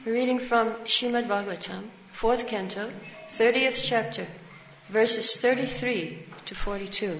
We're reading from Srimad Bhagavatam, 4th canto, 30th chapter, verses 33 to 42.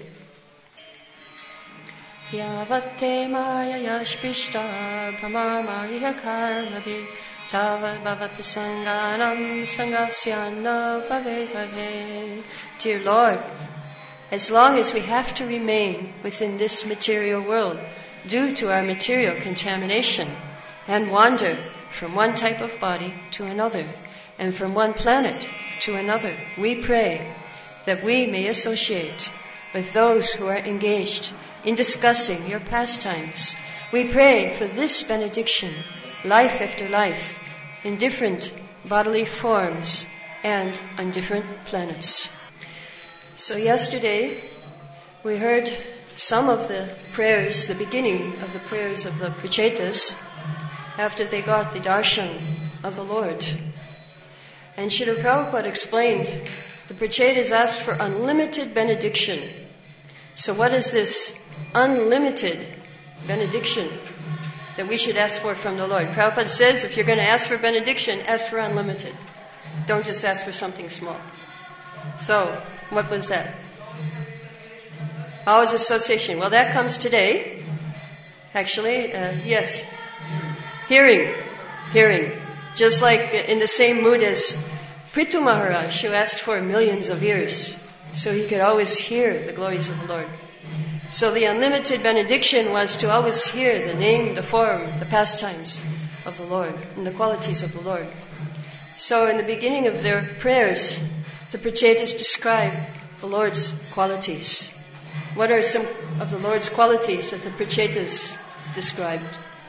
Yavate maya yashpishta brahmamariha karmavi tavad bhavati sanganam sangasyana bhave bhave. Dear Lord, as long as we have to remain within this material world due to our material contamination and wander from one type of body to another and from one planet to another, we pray that we may associate with those who are engaged in discussing your pastimes. We pray for this benediction, life after life, in different bodily forms and on different planets. So yesterday we heard some of the prayers, the beginning of the prayers of the Prachetas after they got the darshan of the Lord. And Srila Prabhupada explained the Prachetas asked for unlimited benediction. So what is this unlimited benediction that we should ask for from the Lord? Prabhupada says if you're going to ask for benediction, ask for unlimited. Don't just ask for something small. So, what was that? Always association. Well, that comes today. Actually, yes. Hearing. Just like in the same mood as Prithu Maharaj, who asked for millions of ears, so he could always hear the glories of the Lord. So the unlimited benediction was to always hear the name, the form, the pastimes of the Lord, and the qualities of the Lord. So in the beginning of their prayers, the Prachetas describe the Lord's qualities. What are some of the Lord's qualities that the Prachetas described?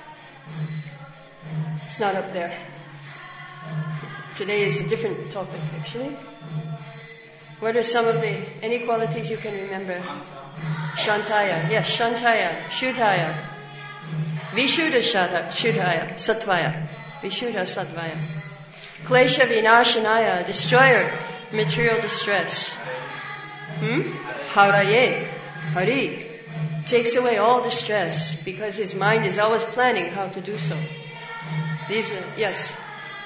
It's not up there. Today is a different topic, actually. What are some of any qualities you can remember? Shantaya. Yes, Shantaya. Shuddhaya. Vishuddha Shuddhaya. Sattvaya. Vishuddha Sattvaya. Klesha Vinashanaya. Destroyer. Material distress. Haraye. Hari. Takes away all distress because his mind is always planning how to do so. These are, yes.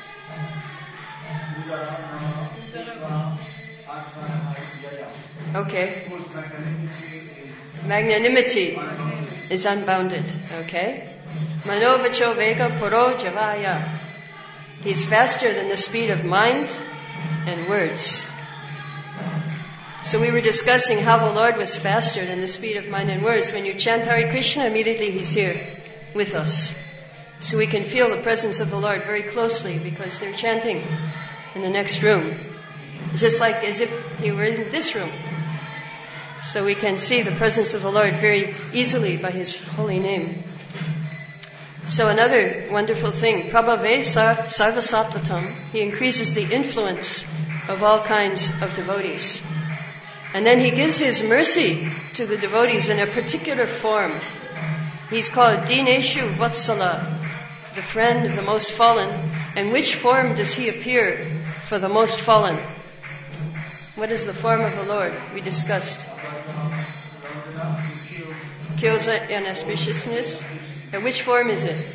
Okay. Magnanimity is unbounded. Okay. Manovacho vega poro javaya. He's faster than the speed of mind and words. So we were discussing how the Lord was faster than the speed of mind and words. When you chant Hare Krishna, immediately He's here with us. So we can feel the presence of the Lord very closely because they're chanting in the next room. It's just like as if He were in this room. So we can see the presence of the Lord very easily by His holy name. So another wonderful thing, Prabhave Sarvasattvatam, He increases the influence of all kinds of devotees. And then He gives His mercy to the devotees in a particular form. He's called Dineshu Vatsala, the friend of the most fallen. And which form does He appear for the most fallen? What is the form of the Lord? We discussed. Kills and auspiciousness. And which form is it?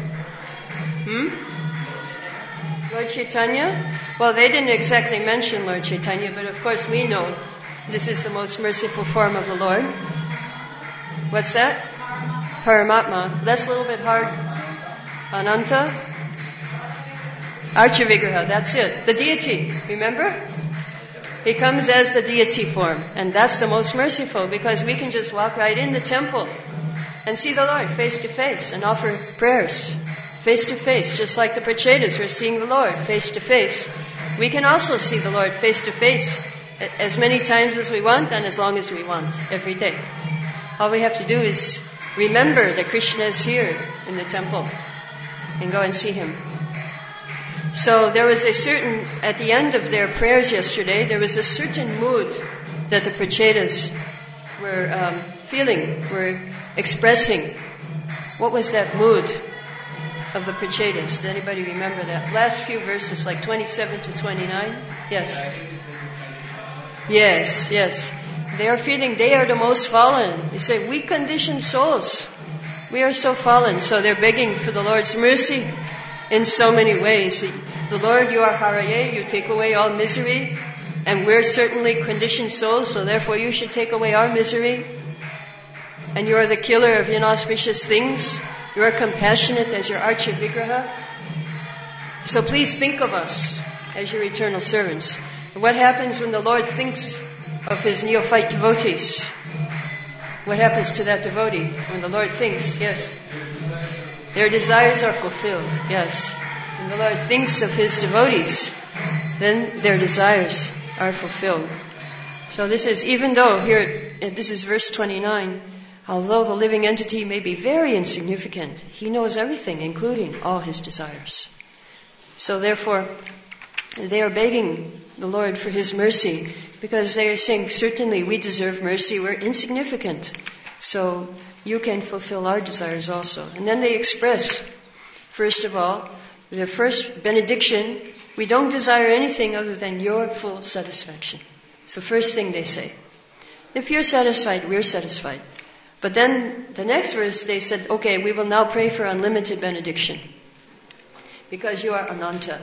Lord Chaitanya? Well, they didn't exactly mention Lord Chaitanya, but of course we know this is the most merciful form of the Lord. What's that? Paramatma. That's a little bit hard. Ananta. Archavigraha. That's it. The deity. Remember? He comes as the deity form. And that's the most merciful because we can just walk right in the temple and see the Lord face to face and offer prayers face to face. Just like the Prachetas were seeing the Lord face to face. We can also see the Lord face to face as many times as we want and as long as we want every day. All we have to do is remember that Krishna is here in the temple and go and see Him. So there was at the end of their prayers yesterday, there was a certain mood that the Prachetas were feeling, were expressing. What was that mood of the Prachetas? Does anybody remember that? Last few verses, like 27 to 29? Yes. Yes. They are feeling they are the most fallen. They say, we conditioned souls. We are so fallen. So they're begging for the Lord's mercy in so many ways. The Lord, you are Haraye, you take away all misery, and we're certainly conditioned souls, so therefore you should take away our misery. And you are the killer of inauspicious things. You are compassionate as your Archa Vigraha. So please think of us as your eternal servants. And what happens when the Lord thinks of his neophyte devotees? What happens to that devotee when the Lord thinks? Yes. Their desires are fulfilled. Yes. When the Lord thinks of his devotees, then their desires are fulfilled. So this is, even though here, this is verse 29, although the living entity may be very insignificant, he knows everything, including all his desires. So therefore, they are begging the Lord for his mercy, because they are saying, certainly we deserve mercy, we're insignificant. So you can fulfill our desires also. And then they express, first of all, the first benediction, we don't desire anything other than your full satisfaction. It's the first thing they say. If you're satisfied, we're satisfied. But then the next verse they said, okay, we will now pray for unlimited benediction, because you are Ananta.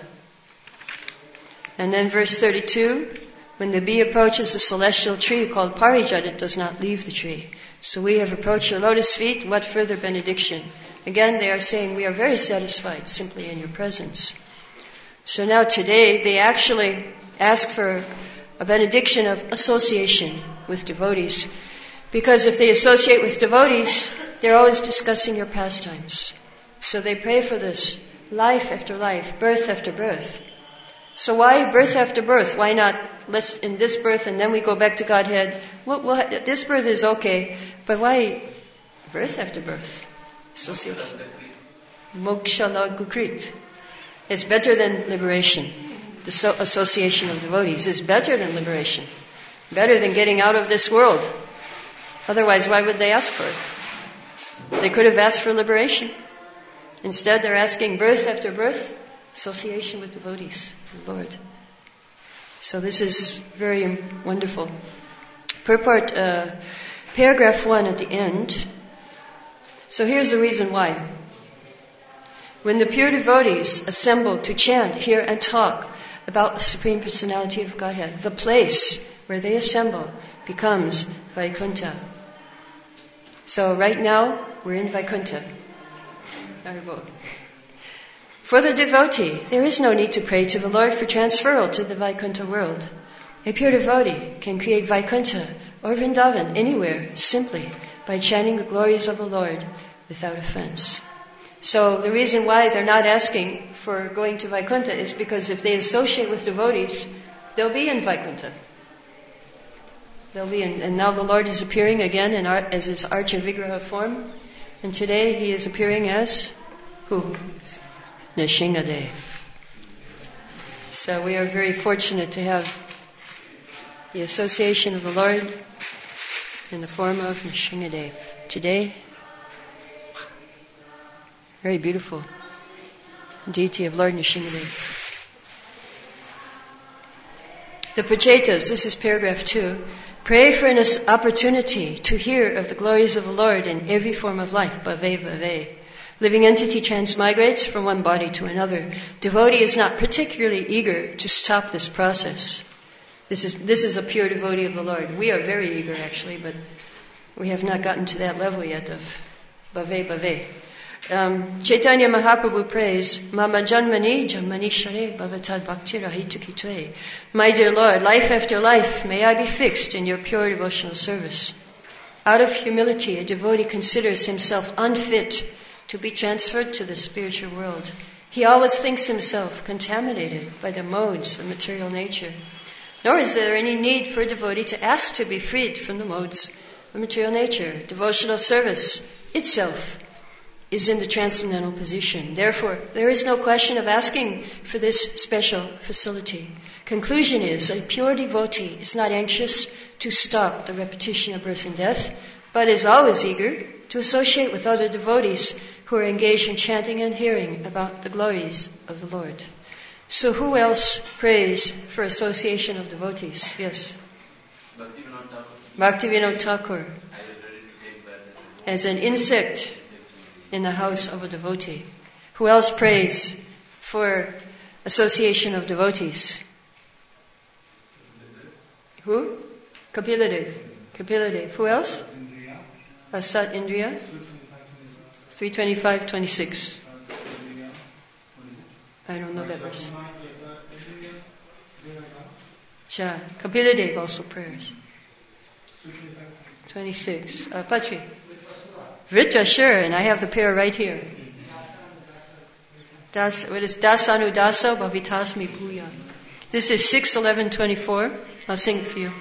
And then verse 32, when the bee approaches a celestial tree called Parijat, it does not leave the tree. So we have approached your lotus feet, what further benediction? Again, they are saying we are very satisfied simply in your presence. So now today, they actually ask for a benediction of association with devotees. Because if they associate with devotees, they're always discussing your pastimes. So they pray for this, life after life, birth after birth. So why birth after birth? Why not let's in this birth and then we go back to Godhead? This birth is okay, but why birth after birth? Association. Moksha lagukrit. It's better than liberation. The association of devotees is better than liberation. Better than getting out of this world. Otherwise, why would they ask for it? They could have asked for liberation. Instead, they're asking birth after birth, association with devotees, the Lord. So this is very wonderful. Purport, paragraph 1 at the end. So here's the reason why. When the pure devotees assemble to chant, hear, and talk about the Supreme Personality of Godhead, the place where they assemble becomes Vaikuntha. So right now, we're in Vaikuntha. For the devotee, there is no need to pray to the Lord for transferal to the Vaikuntha world. A pure devotee can create Vaikuntha or Vrindavan anywhere simply by chanting the glories of the Lord without offense. So the reason why they're not asking for going to Vaikuntha is because if they associate with devotees, they'll be in Vaikuntha. And now the Lord is appearing again as his Archa Vigraha form. And today he is appearing as who? Nrsingadev. So we are very fortunate to have the association of the Lord in the form of Nrsingadev. Today, very beautiful deity of Lord Nrsingadev. The Prachetas, this is paragraph 2, pray for an opportunity to hear of the glories of the Lord in every form of life, bhave bhave. Living entity transmigrates from one body to another. Devotee is not particularly eager to stop this process. This is a pure devotee of the Lord. We are very eager actually, but we have not gotten to that level yet of bhave bhave. Chaitanya Mahaprabhu prays, Mama Janmani Janmani Share Bhavatad Bhakti Rahitu Kitve. My dear Lord, life after life, may I be fixed in your pure devotional service. Out of humility, a devotee considers himself unfit to be transferred to the spiritual world. He always thinks himself contaminated by the modes of material nature. Nor is there any need for a devotee to ask to be freed from the modes of material nature. Devotional service itself is in the transcendental position. Therefore, there is no question of asking for this special facility. Conclusion is, a pure devotee is not anxious to stop the repetition of birth and death, but is always eager to associate with other devotees who are engaged in chanting and hearing about the glories of the Lord. So who else prays for association of devotees? Yes? Bhaktivinoda Thakur. As an insect in the house of a devotee. Who else prays for association of devotees. Who? Kapila Dev. Who else? Sat Indriya. 325:26. I don't know that verse. Cha. Kapila Dev also prayers. 26. Patri. Vritra, sure, and I have the pair right here. What is Dasanudasa Bhavitasmi Bhuya. This is 6:11:24. I'll sing it for you.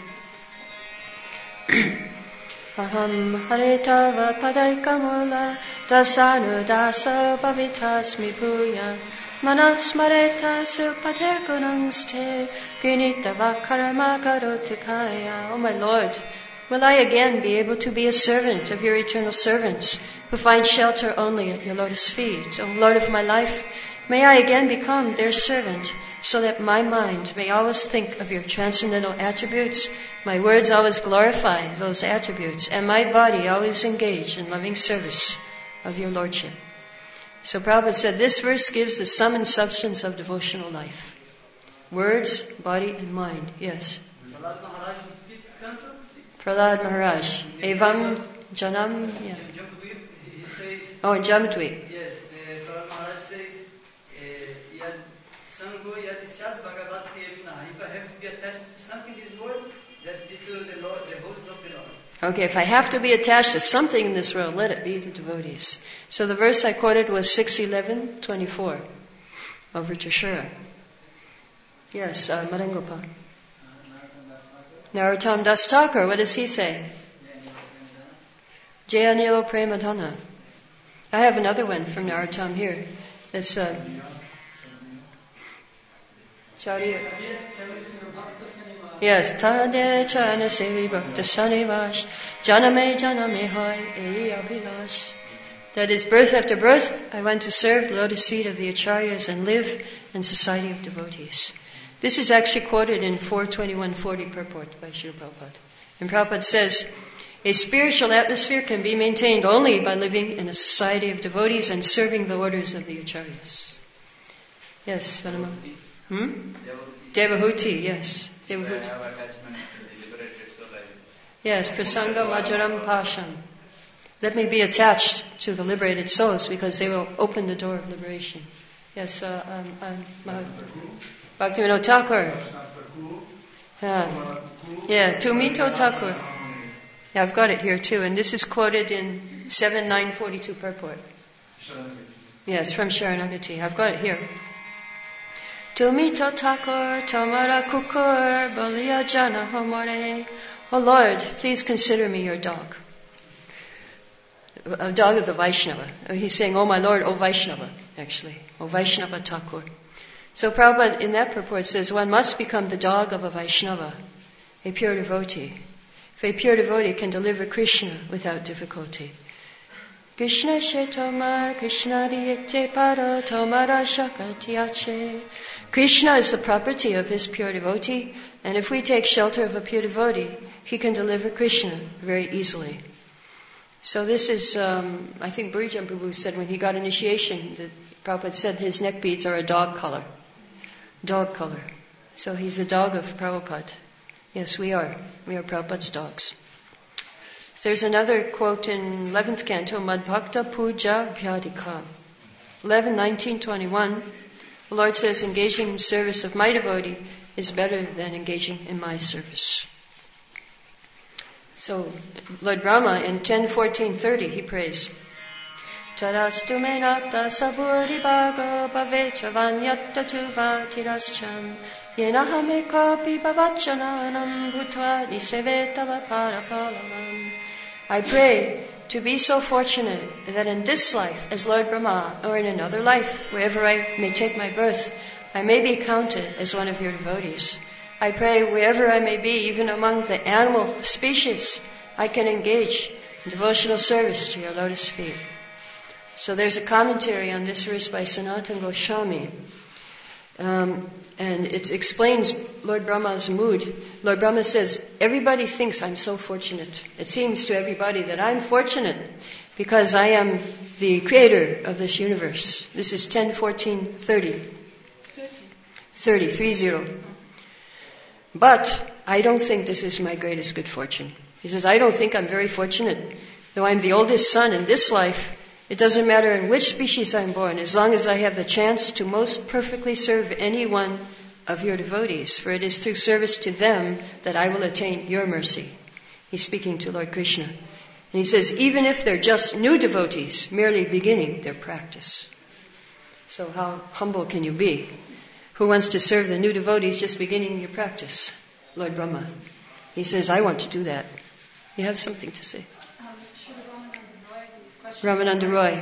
Aham haretava padaikamula dasanudasa bhavitasmi bhuya manasmareta supater gunangste ginitava karama karotikaya. Oh my Lord, will I again be able to be a servant of your eternal servants who find shelter only at your lotus feet? O Lord of my life, may I again become their servant, so that my mind may always think of your transcendental attributes, my words always glorify those attributes, and my body always engage in loving service of your Lordship. So Prabhupada said this verse gives the sum and substance of devotional life. Words, body, and mind. Yes. Prahlad Maharaj. Evam Janam. Yeah. Oh, in Jamatweet. Yes, Prahlad Maharaj says, Sango Yadishat Bhagavat Krishna. If I have to be attached to something in this world, that be to the Lord, the host of the Lord. Okay, if I have to be attached to something in this world, let it be the devotees. So the verse I quoted was 6:11:24 of Richashura. Yes, Madangopa. Narottam Das Thakur, what does he say? Jayanilo Premadhana. I have another one from Narottam here. It's Charya. Yes, Tade Chana Sevi Bhakta Sanivash Janame Hoy Ei Abhilash. That is, birth after birth, I want to serve the lotus feet of the Acharyas and live in society of devotees. This is actually quoted in 421:40 purport by Srila Prabhupada. And Prabhupada says, a spiritual atmosphere can be maintained only by living in a society of devotees and serving the orders of the Acharyas. Yes, Vanama. Devahuti, yes. Devahuti. I have attachment to the liberated soul. Yes, Prasanga Majaram Pasham. Let me be attached to the liberated souls because they will open the door of liberation. Yes, Bhaktivinoda Thakur. Yeah, Tumito Thakur. Yeah, I've got it here too, and this is quoted in 7:942 purport. Yes, from Sharanagati. I've got it here. Tumito Thakur Tamara Kukur Balia Jana Homore. Oh Lord, please consider me your dog. A dog of the Vaishnava. He's saying, oh my Lord, oh Vaishnava, actually. Oh Vaishnava Thakur. So Prabhupada in that purport says one must become the dog of a Vaishnava, a pure devotee. If a pure devotee can deliver Krishna without difficulty. Krishna she tomar, Krishna diyekte paro, tomara shakatyache. Krishna is the property of his pure devotee, and if we take shelter of a pure devotee, he can deliver Krishna very easily. So this is, I think Burijan Prabhu said when he got initiation, that Prabhupada said his neck beads are a dog color. Dog color. So he's a dog of Prabhupada. Yes, we are. We are Prabhupada's dogs. There's another quote in 11th canto, Madbhakta Puja Bhyadika. 11:19-21. The Lord says, engaging in service of my devotee is better than engaging in my service. So, Lord Brahma in 10:14:30, he prays, Tarastu me nata saburi bhago bhavetra vanyatta tuva tirascham yenahame kapi bhavachananam bhutva nisevetava parapalavam. I pray to be so fortunate that in this life, as Lord Brahma, or in another life, wherever I may take my birth, I may be counted as one of your devotees. I pray wherever I may be, even among the animal species, I can engage in devotional service to your lotus feet. So there's a commentary on this verse by Sanatana Goswami. And it explains Lord Brahma's mood. Lord Brahma says, everybody thinks I'm so fortunate. It seems to everybody that I'm fortunate because I am the creator of this universe. This is 10:14:30. 30. But I don't think this is my greatest good fortune. He says, I don't think I'm very fortunate. Though I'm the oldest son in this life, it doesn't matter in which species I'm born, as long as I have the chance to most perfectly serve any one of your devotees, for it is through service to them that I will attain your mercy. He's speaking to Lord Krishna. And he says, even if they're just new devotees, merely beginning their practice. So how humble can you be? Who wants to serve the new devotees just beginning your practice? Lord Brahma. He says, I want to do that. You have something to say? Ramananda Roy.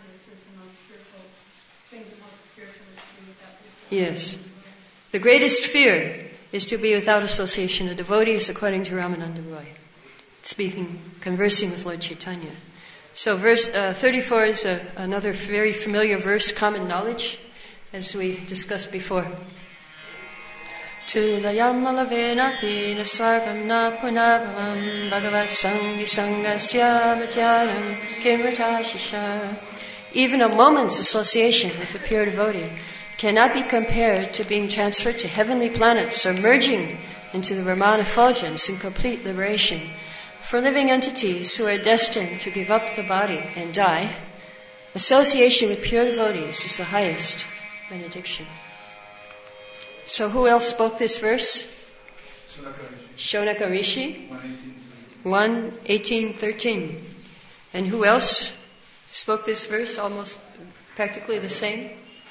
Yes. The greatest fear is to be without association of devotees, according to Ramananda Roy. Conversing with Lord Chaitanya. So verse 34 is another very familiar verse, common knowledge, as we discussed before. Tulayam alavena pina swargam na punabhavam bhagavat sangi sangasya matyanam kimratashisha. Even a moment's association with a pure devotee cannot be compared to being transferred to heavenly planets or merging into the Brahmana effulgence in complete liberation. For living entities who are destined to give up the body and die, association with pure devotees is the highest benediction. So who else spoke this verse? Shonaka Rishi. 1:18-13. And who else spoke this verse? Almost practically the same.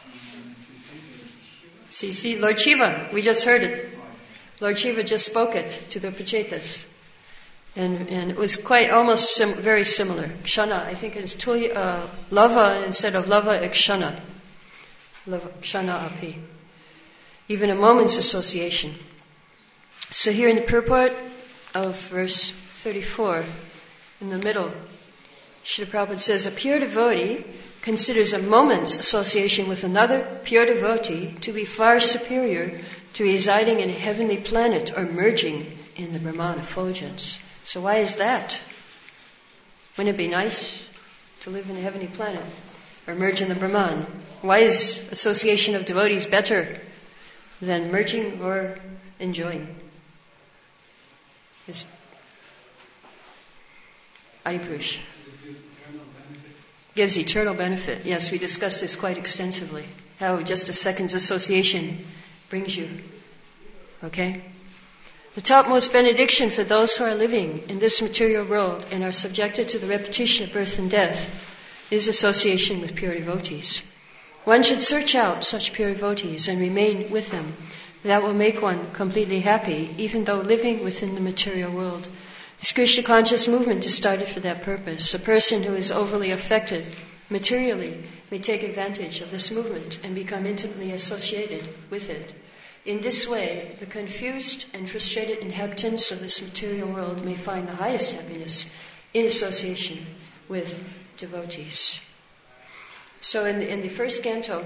See, Lord Shiva, we just heard it. Lord Shiva just spoke it to the Prachetas. And it was quite almost very similar. Kshana, I think it's lava instead of lava, kshana. Lava, kshana api. Even a moment's association. So here in the purport of verse 34, in the middle, Srila Prabhupada says, a pure devotee considers a moment's association with another pure devotee to be far superior to residing in a heavenly planet or merging in the Brahmana effulgence. So why is that? Wouldn't it be nice to live in a heavenly planet or merge in the Brahman? Why is association of devotees better than merging or enjoying? It's Adipurush. Gives eternal benefit. Yes, we discussed this quite extensively. How just a second's association brings you. Okay? The topmost benediction for those who are living in this material world and are subjected to the repetition of birth and death is association with pure devotees. One should search out such pure devotees and remain with them. That will make one completely happy, even though living within the material world. This Krishna conscious movement is started for that purpose. A person who is overly affected materially may take advantage of this movement and become intimately associated with it. In this way, the confused and frustrated inhabitants of this material world may find the highest happiness in association with devotees. So in the first canto,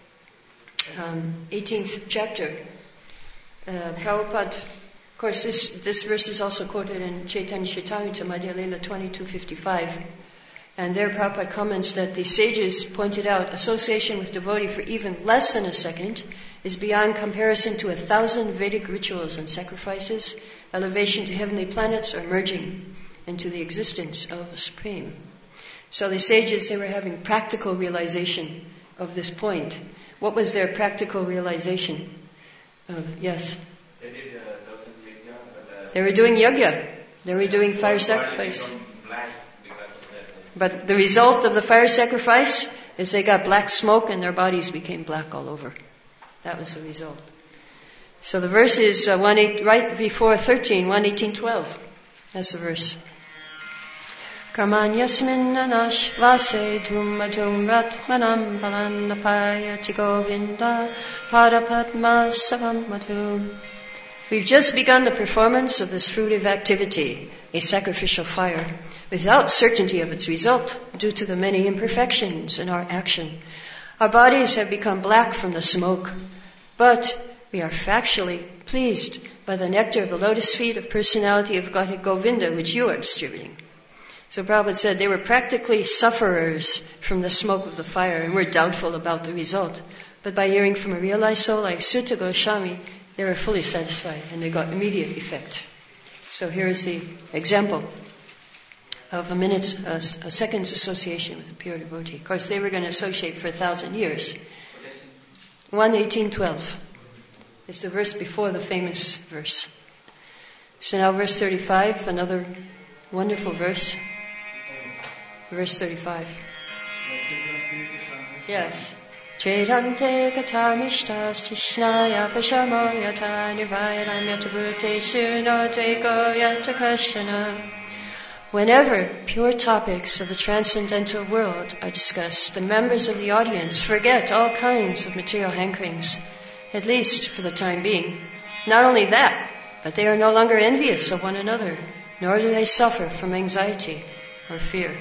18th chapter, Prabhupada, of course this verse is also quoted in Chaitanya Charitamrita, Madhya Lila 22:55. And there Prabhupada comments that the sages pointed out association with devotee for even less than a second is beyond comparison to 1,000 Vedic rituals and sacrifices, elevation to heavenly planets, or merging into the existence of the Supreme. So the sages, they were having practical realization of this point. What was their practical realization? Yes? They did 1,000 yajna, but they were doing yajna. They were doing fire sacrifice. But the result of the fire sacrifice is they got black smoke and their bodies became black all over. That was the result. So the verse is right before 13, 1:18-12. That's the verse. Karmanyasmin anash vase dhumatum ratmanam balanapayati govinda padapadma savam madhum. We've just begun the performance of this fruitive activity, a sacrificial fire, without certainty of its result due to the many imperfections in our action. Our bodies have become black from the smoke, but we are factually pleased by the nectar of the lotus feet of personality of Godhead Govinda, which you are distributing. So Prabhupada said they were practically sufferers from the smoke of the fire and were doubtful about the result. But by hearing from a realized soul like Sutta Goswami, they were fully satisfied and they got immediate effect. So here is the example of a second's association with a pure devotee. Of course, they were going to associate for 1,000 years. 1:18:12. It's the verse before the famous verse. So now verse 35, another wonderful verse. Verse 35. Yes. Chedante katamishtas tishnaya pashamoyata nirvayam yatabhuteshu noteko yatakashana. Whenever pure topics of the transcendental world are discussed, the members of the audience forget all kinds of material hankerings, at least for the time being. Not only that, but they are no longer envious of one another, nor do they suffer from anxiety or fear.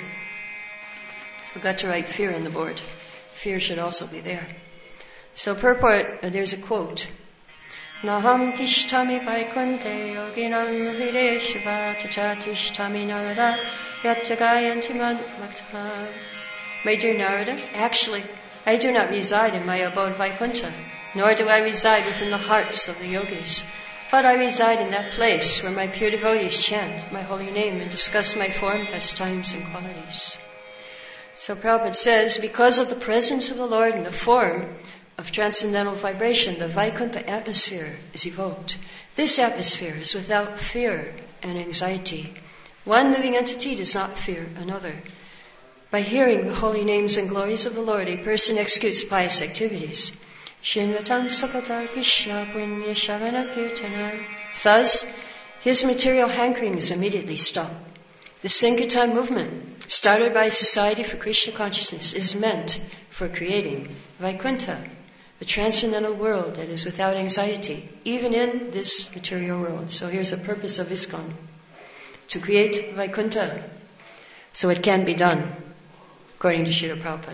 Forgot to write fear on the board. Fear should also be there. So purport, there's a quote. Naham tishtami vaikunte yoginam hrideshva tacha tishtami narada yatagayanti madhva. My dear Narada, actually, I do not reside in my abode Vaikuntha, nor do I reside within the hearts of the yogis, but I reside in that place where my pure devotees chant my holy name and discuss my form, pastimes, and qualities. So Prabhupada says, because of the presence of the Lord in the form of transcendental vibration, the Vaikuntha atmosphere is evoked. This atmosphere is without fear and anxiety. One living entity does not fear another. By hearing the holy names and glories of the Lord, a person executes pious activities. Shinvatam sakata Krishna punya shavana kirtana. Thus, his material hankerings immediately stop. The Sankirtan movement, started by Society for Krishna Consciousness, is meant for creating Vaikuntha, the transcendental world that is without anxiety, even in this material world. So here's the purpose of ISKCON, to create Vaikuntha, so it can be done, according to Srila Prabhupada.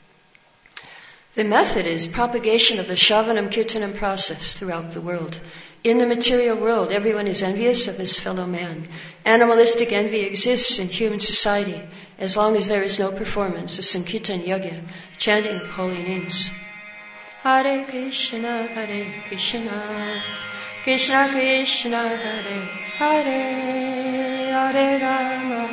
The method is propagation of the Shravanam Kirtanam process throughout the world. In the material world, everyone is envious of his fellow man. Animalistic envy exists in human society as long as there is no performance of Sankirtan Yajna, chanting holy names. Hare Krishna, Krishna Krishna, Hare Hare, Hare Rama,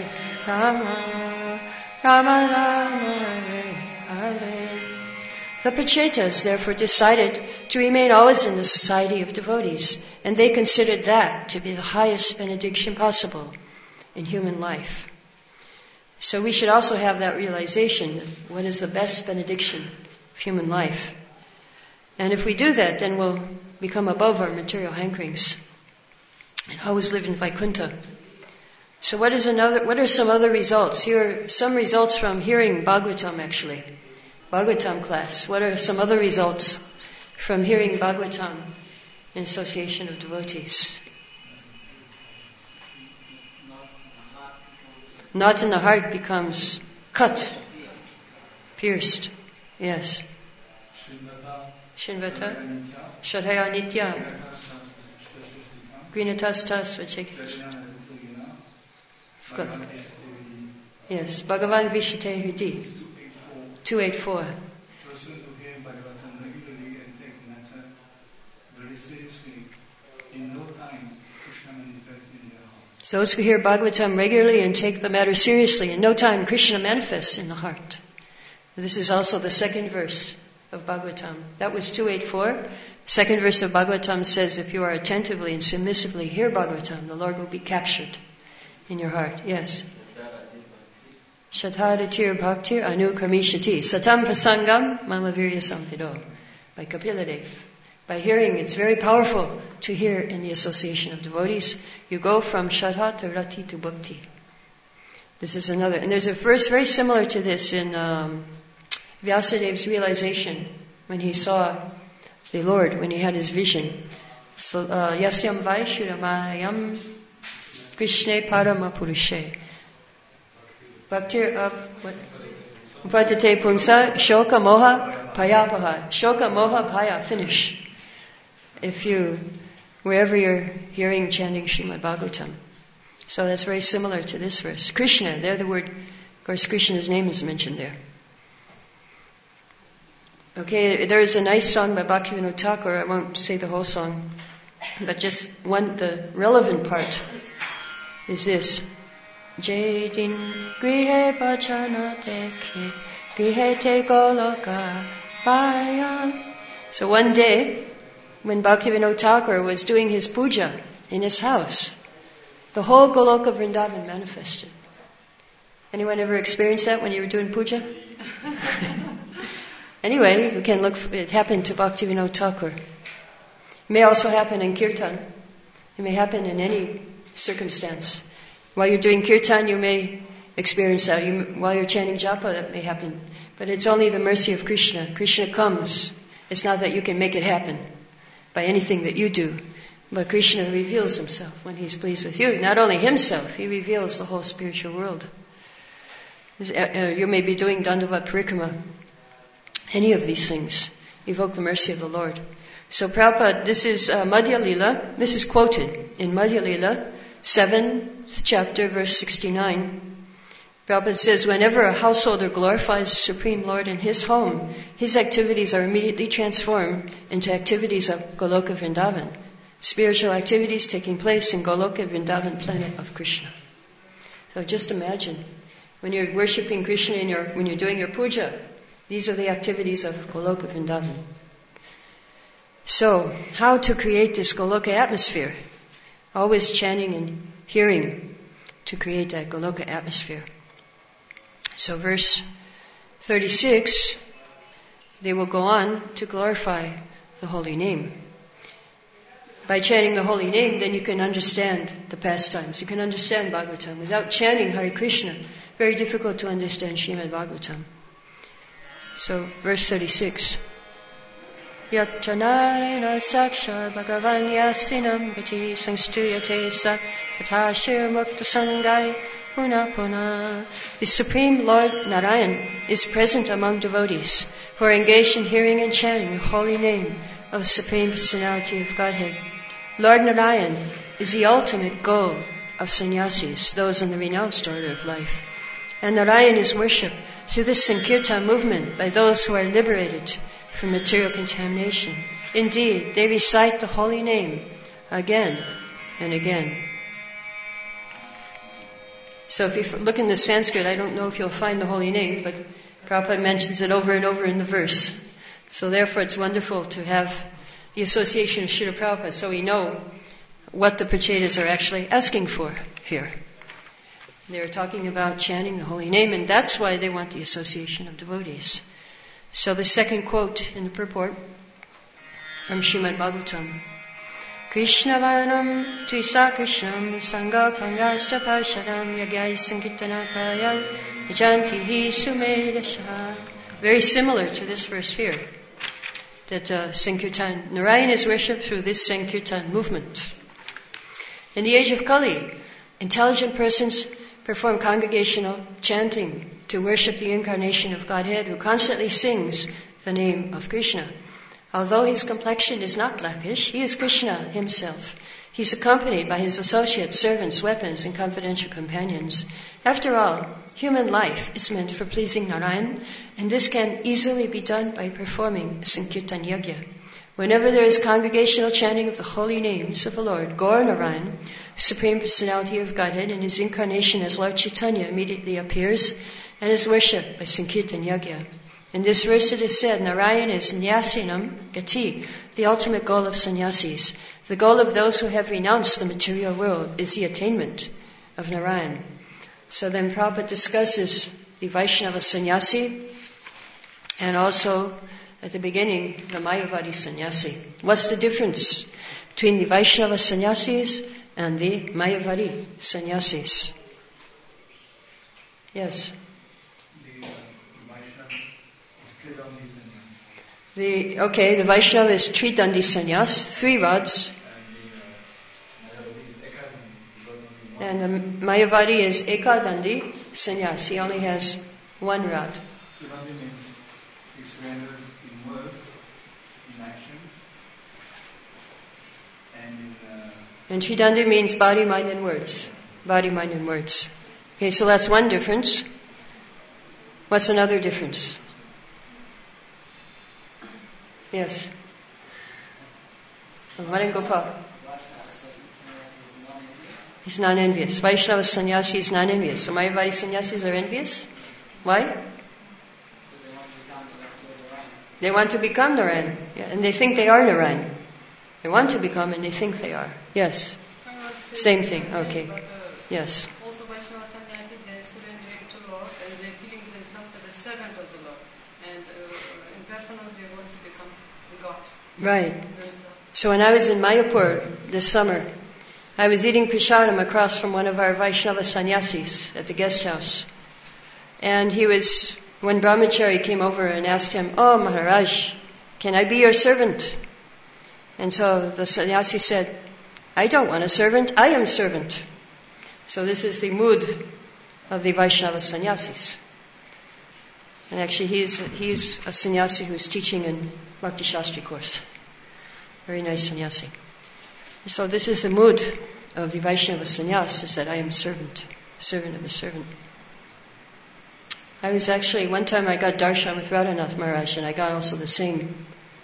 Rama Rama, Hare Hare. The Prachetas therefore decided to remain always in the society of devotees, and they considered that to be the highest benediction possible in human life. So we should also have that realization that what is the best benediction of human life. And if we do that, then we'll become above our material hankerings and always live in Vaikuntha. So what are some other results? Here are some results from hearing Bhagavatam actually. Bhagavatam class. What are some other results from hearing Bhagavatam in association of devotees? Knot in the heart becomes cut, pierced. Yes. Shinvata, Shadhaya Nitya, Grinatastas Vachekrish. Yes, Bhagavan Vishite Hudi. 284. Those who hear Bhagavatam regularly and take the matter seriously, in no time Krishna manifests in the heart. This is also the second verse of Bhagavatam. That was 284. Second verse of Bhagavatam says, if you are attentively and submissively hear Bhagavatam, the Lord will be captured in your heart. Yes. Shataratir bhaktir anu karmishati satam prasangam mama virya samvido. By Kapila Dev. By hearing, it's very powerful to hear in the association of devotees. You go from Shraddha to Rati to Bhakti. This is another. And there's a verse very similar to this in Vyasadev's realization when he saw the Lord, when he had his vision. So, Yasyam Vaishudamayam Krishne Parama Purushe. Bhaktir Upatate Pungsa Shoka Moha Payapaha. Shoka Moha Paya. Finish. If you, wherever you're hearing chanting Srimad Bhagavatam. So that's very similar to this verse. Krishna, there the word, of course, Krishna's name is mentioned there. Okay, there is a nice song by Bhaktivinoda Thakur. I won't say the whole song, but just the relevant part is this. Jedin grihe bhajana dekhi, grihe te goloka bhaya. So one day, when Bhaktivinoda Thakur was doing his puja in his house, the whole Goloka Vrindavan manifested. Anyone ever experienced that when you were doing puja? Anyway, we can look. It happened to Bhaktivinoda Thakur. It may also happen in kirtan. It may happen in any circumstance. While you're doing kirtan, you may experience that. While you're chanting japa, that may happen. But it's only the mercy of Krishna. Krishna comes. It's not that you can make it happen by anything that you do. But Krishna reveals himself when he's pleased with you. Not only himself, he reveals the whole spiritual world. You may be doing Dandavat Parikrama. Any of these things evoke the mercy of the Lord. So Prabhupada, this is Madhya Lila. This is quoted in Madhya Lila, 7th chapter, verse 69. Prabhupada says, whenever a householder glorifies the Supreme Lord in his home, his activities are immediately transformed into activities of Goloka Vrindavan. Spiritual activities taking place in Goloka Vrindavan planet of Krishna. So just imagine, when you're worshipping Krishna when you're doing your puja, these are the activities of Goloka Vrindavan. So, how to create this Goloka atmosphere? Always chanting and hearing to create that Goloka atmosphere. So verse 36, they will go on to glorify the holy name. By chanting the holy name, then you can understand the pastimes. You can understand Bhagavatam. Without chanting Hare Krishna, very difficult to understand Srimad Bhagavatam. So, verse 36. Yat chanarena saksha bhagavan yasinam gati samstuyate sat tatashir mukta sangai puna puna. The Supreme Lord Narayan is present among devotees who are engaged in hearing and chanting the holy name of the Supreme Personality of Godhead. Lord Narayan is the ultimate goal of sannyasis, those in the renounced order of life. And Narayan is worshipped through this Sankirtan movement by those who are liberated from material contamination. Indeed, they recite the holy name again and again. So if you look in the Sanskrit, I don't know if you'll find the holy name, but Prabhupada mentions it over and over in the verse. So therefore it's wonderful to have the association of Srila Prabhupada so we know what the Prachetas are actually asking for here. They're talking about chanting the holy name, and that's why they want the association of devotees. So the second quote in the purport from Srimad Bhagavatam. Krishna Vanam Tvisa Krishnam Sangha Pangasta Parshadam Yagyai Sankirtana Prayal Yajanti Hi Sumedasha. Very similar to this verse here. That Sankirtan, Narayan is worshipped through this Sankirtan movement. In the age of Kali, intelligent persons perform congregational chanting to worship the incarnation of Godhead who constantly sings the name of Krishna. Although his complexion is not blackish, he is Krishna himself. He's accompanied by his associates, servants, weapons, and confidential companions. After all, human life is meant for pleasing Narayan, and this can easily be done by performing Sankirtan Yajna. Whenever there is congregational chanting of the holy names of the Lord, Gaur Narayan, Supreme Personality of Godhead, in his incarnation as Lord Chaitanya immediately appears and is worshipped by Sankirtan Yajna. In this verse it is said, Narayan is Nyasinam Gati, the ultimate goal of sannyasis. The goal of those who have renounced the material world is the attainment of Narayan. So then Prabhupada discusses the Vaishnava sannyasi and also at the beginning the Mayavadi sannyasi. What's the difference between the Vaishnava sannyasis and the Mayavadi sannyasis? Yes? The Vaishnava is Tridandi sannyas, 3 rods. And the Mayavadi is Ekadandi sannyas. He only has 1 rod. Tridandi means he surrenders in words, in actions, and in... And Tridandi means body, mind, and words. Body, mind, and words. Okay, so that's one difference. What's another difference? Yes. Marin Gopal. He's non-envious. Vaishnava sannyasi is non-envious. So Mayavadi sannyasis are envious? Why? They want to become Narayan. Yeah, and they think they are Narayan. They want to become and they think they are. Yes. Same thing. Okay. Yes. Also Vaishnava sannyasis, they surrender to Lord and they feeling themselves as a servant of the Lord. And in personal they want to become God. Right. So when I was in Mayapur this summer, I was eating prasadam across from one of our Vaishnava sannyasis at the guest house. And when Brahmachari came over and asked him, "Oh Maharaj, can I be your servant?" And so the sannyasi said, "I don't want a servant, I am servant." So this is the mood of the Vaishnava sannyasis. And actually he's a sannyasi who's teaching in Bhakti Shastri course. Very nice sannyasi. So this is the mood of the Vaishnava sannyas, is that I am servant of a servant. One time I got darshan with Radhanath Maharaj and I got also the same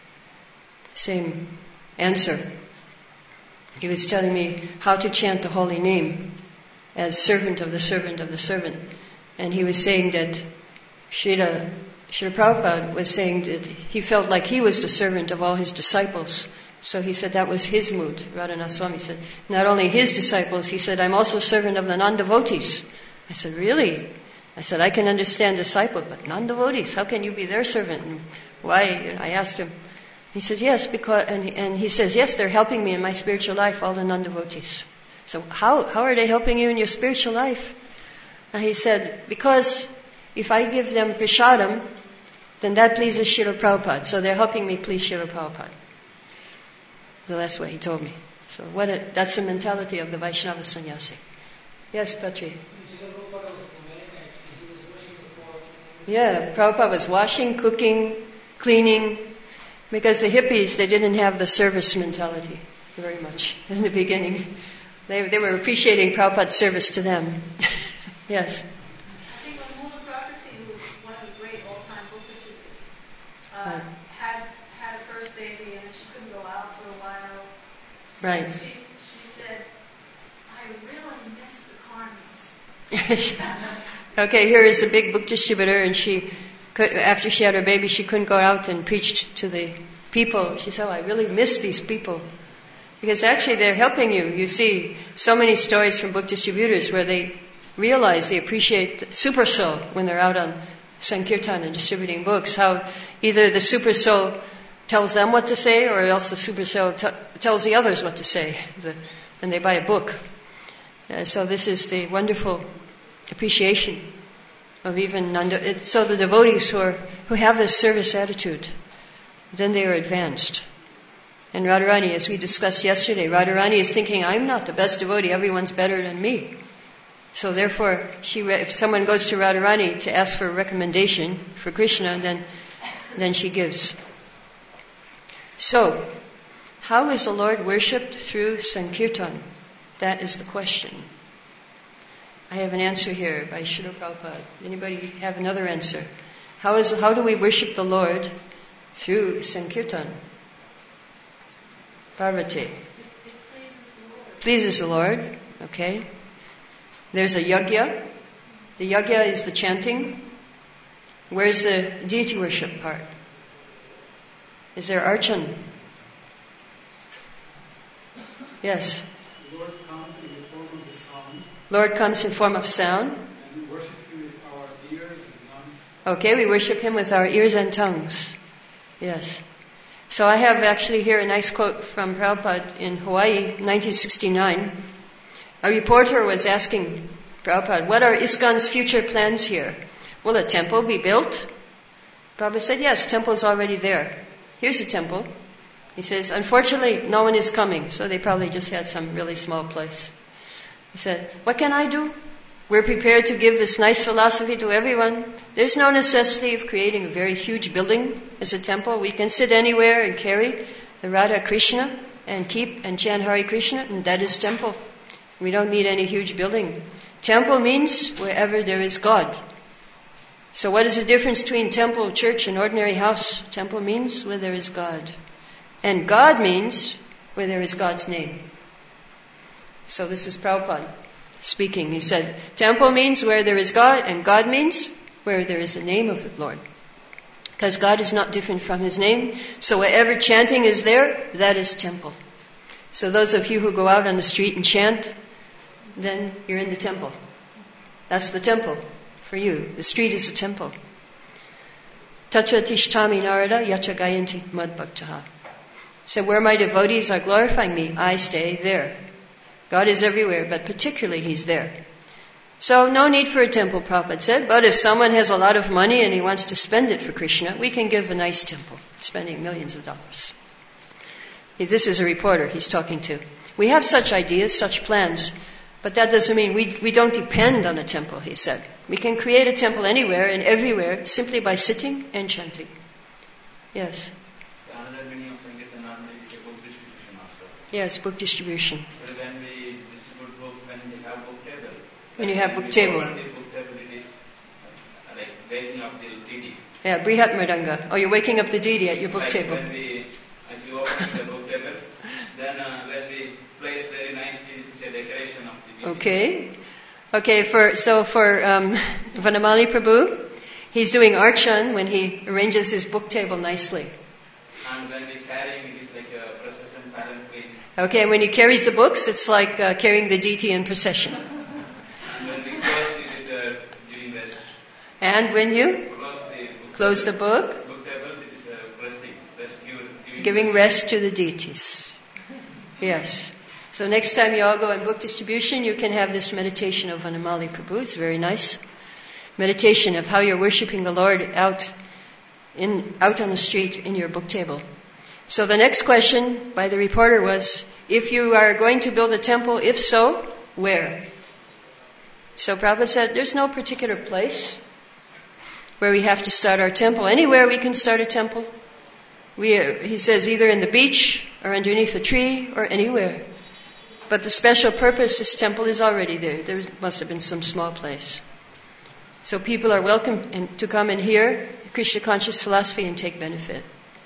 answer. He was telling me how to chant the holy name as servant of the servant of the servant. And he was saying that Srila Prabhupada was saying that he felt like he was the servant of all his disciples. So he said that was his mood. Radhanath Swami said, not only his disciples, he said, I'm also servant of the non-devotees. I said, really? I said, I can understand disciple, but non-devotees, how can you be their servant? And why? I asked him. He said, yes, because, and he says, yes, they're helping me in my spiritual life, all the non-devotees. So how are they helping you in your spiritual life? And he said, because if I give them prasadam, then that pleases Srila Prabhupada. So they're helping me please Srila Prabhupada. So that's what he told me. So that's the mentality of the Vaishnava sannyasi. Yes, Patri. Yeah, Prabhupada was washing, cooking, cleaning, because the hippies, they didn't have the service mentality very much in the beginning. They were appreciating Prabhupada's service to them. Yes. I think when Mula Prakriti, who was one of the great all-time book distributors, had a first baby and she couldn't go out for a while. Right. And she said, I really miss the karmis. Okay, here is a big book distributor, and after she had her baby, she couldn't go out and preach to the people. She said, I really miss these people. Because actually they're helping you. You see so many stories from book distributors where they realize, they appreciate the super soul when they're out on Sankirtan and distributing books. How either the super soul tells them what to say, or else the super soul tells the others what to say when they buy a book. So this is the wonderful appreciation of even so the devotees who have this service attitude, then they are advanced. And Radharani, as we discussed yesterday, Radharani is thinking, I'm not the best devotee, everyone's better than me. So therefore, if someone goes to Radharani to ask for a recommendation for Krishna, then she gives. So, how is the Lord worshipped? Through Sankirtan. That is the question. I have an answer here by Srila Prabhupada. Anybody have another answer? How do we worship the Lord? Through Sankirtan. Parvati. It Pleases the Lord. Okay. There's a yajna. The yajna is the chanting. Where's the deity worship part? Is there archan? Yes. Lord comes in the form of the sound. Lord comes in form of sound. And we worship Him with our ears and tongues. Okay, we worship Him with our ears and tongues. Yes. So I have actually here a nice quote from Prabhupada in Hawaii, 1969. A reporter was asking Prabhupada, what are ISKCON's future plans here? Will a temple be built? Prabhupada said, yes, temple's already there. Here's a temple. He says, unfortunately, no one is coming, so they probably just had some really small place. He said, what can I do? We're prepared to give this nice philosophy to everyone. There's no necessity of creating a very huge building as a temple. We can sit anywhere and carry the Radha Krishna and keep and chant Hare Krishna, and that is temple. We don't need any huge building. Temple means wherever there is God. So what is the difference between temple, church, and ordinary house? Temple means where there is God. And God means where there is God's name. So this is Prabhupada speaking. He said, temple means where there is God, and God means where there is the name of the Lord. Because God is not different from His name. So wherever chanting is there, that is temple. So those of you who go out on the street and chant, then you're in the temple. That's the temple for you. The street is the temple. Tatra tishtami narada yacha gayanti madbhaktaha. So where my devotees are glorifying me, I stay there. God is everywhere, but particularly He's there. So no need for a temple, Prabhupada said, but if someone has a lot of money and he wants to spend it for Krishna, we can give a nice temple, spending millions of dollars. This is a reporter he's talking to. We have such ideas, such plans, but that doesn't mean we don't depend on a temple, he said. We can create a temple anywhere and everywhere simply by sitting and chanting. Yes. So another meaning of Sankirtan normally is a book distribution also. Yes, book distribution. So when we distribute books, when we have book table. When you have book table. When we open the book table, it is like waking up the deity. Yeah, Brihat Mridanga. Oh, you're waking up the deity at your book like table. When we, as we open the book table, then when we place very nicely, it is a decoration of the deity. Okay. Okay, for Vanamali Prabhu, he's doing archan when he arranges his book table nicely. And when we carry, it is like a procession palanquin. Okay, when he carries the books, it's like carrying the deity in procession. And when we close, it is giving rest. And when you close the book, table, it is resting, giving rest to the deities. Yes. So next time you all go on book distribution, you can have this meditation of Vanamali Prabhu. It's very nice. Meditation of how you're worshipping the Lord out on the street in your book table. So the next question by the reporter was, if you are going to build a temple, if so, where? So Prabhupada said, there's no particular place where we have to start our temple. Anywhere we can start a temple. He says either in the beach or underneath a tree or anywhere. But the special purpose, this temple is already there. There must have been some small place. So people are welcome to come and hear Krishna conscious philosophy and take benefit.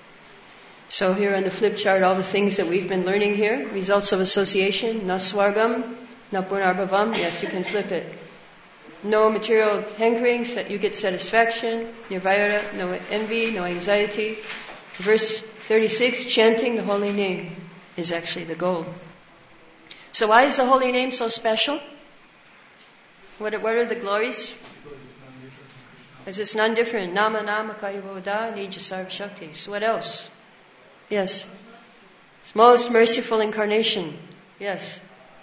So here on the flip chart, all the things that we've been learning here. Results of association, na swargam, na punarbhavam. Yes, you can flip it. No material hankerings, that you get satisfaction. Nirvaira, no envy, no anxiety. Verse 36, chanting the holy name is actually the goal. So why is the holy name so special? What are the glories? Because it's none different. Nama nama karivoda nija sarva shakti. So what else? Yes. It's most merciful incarnation. Yes.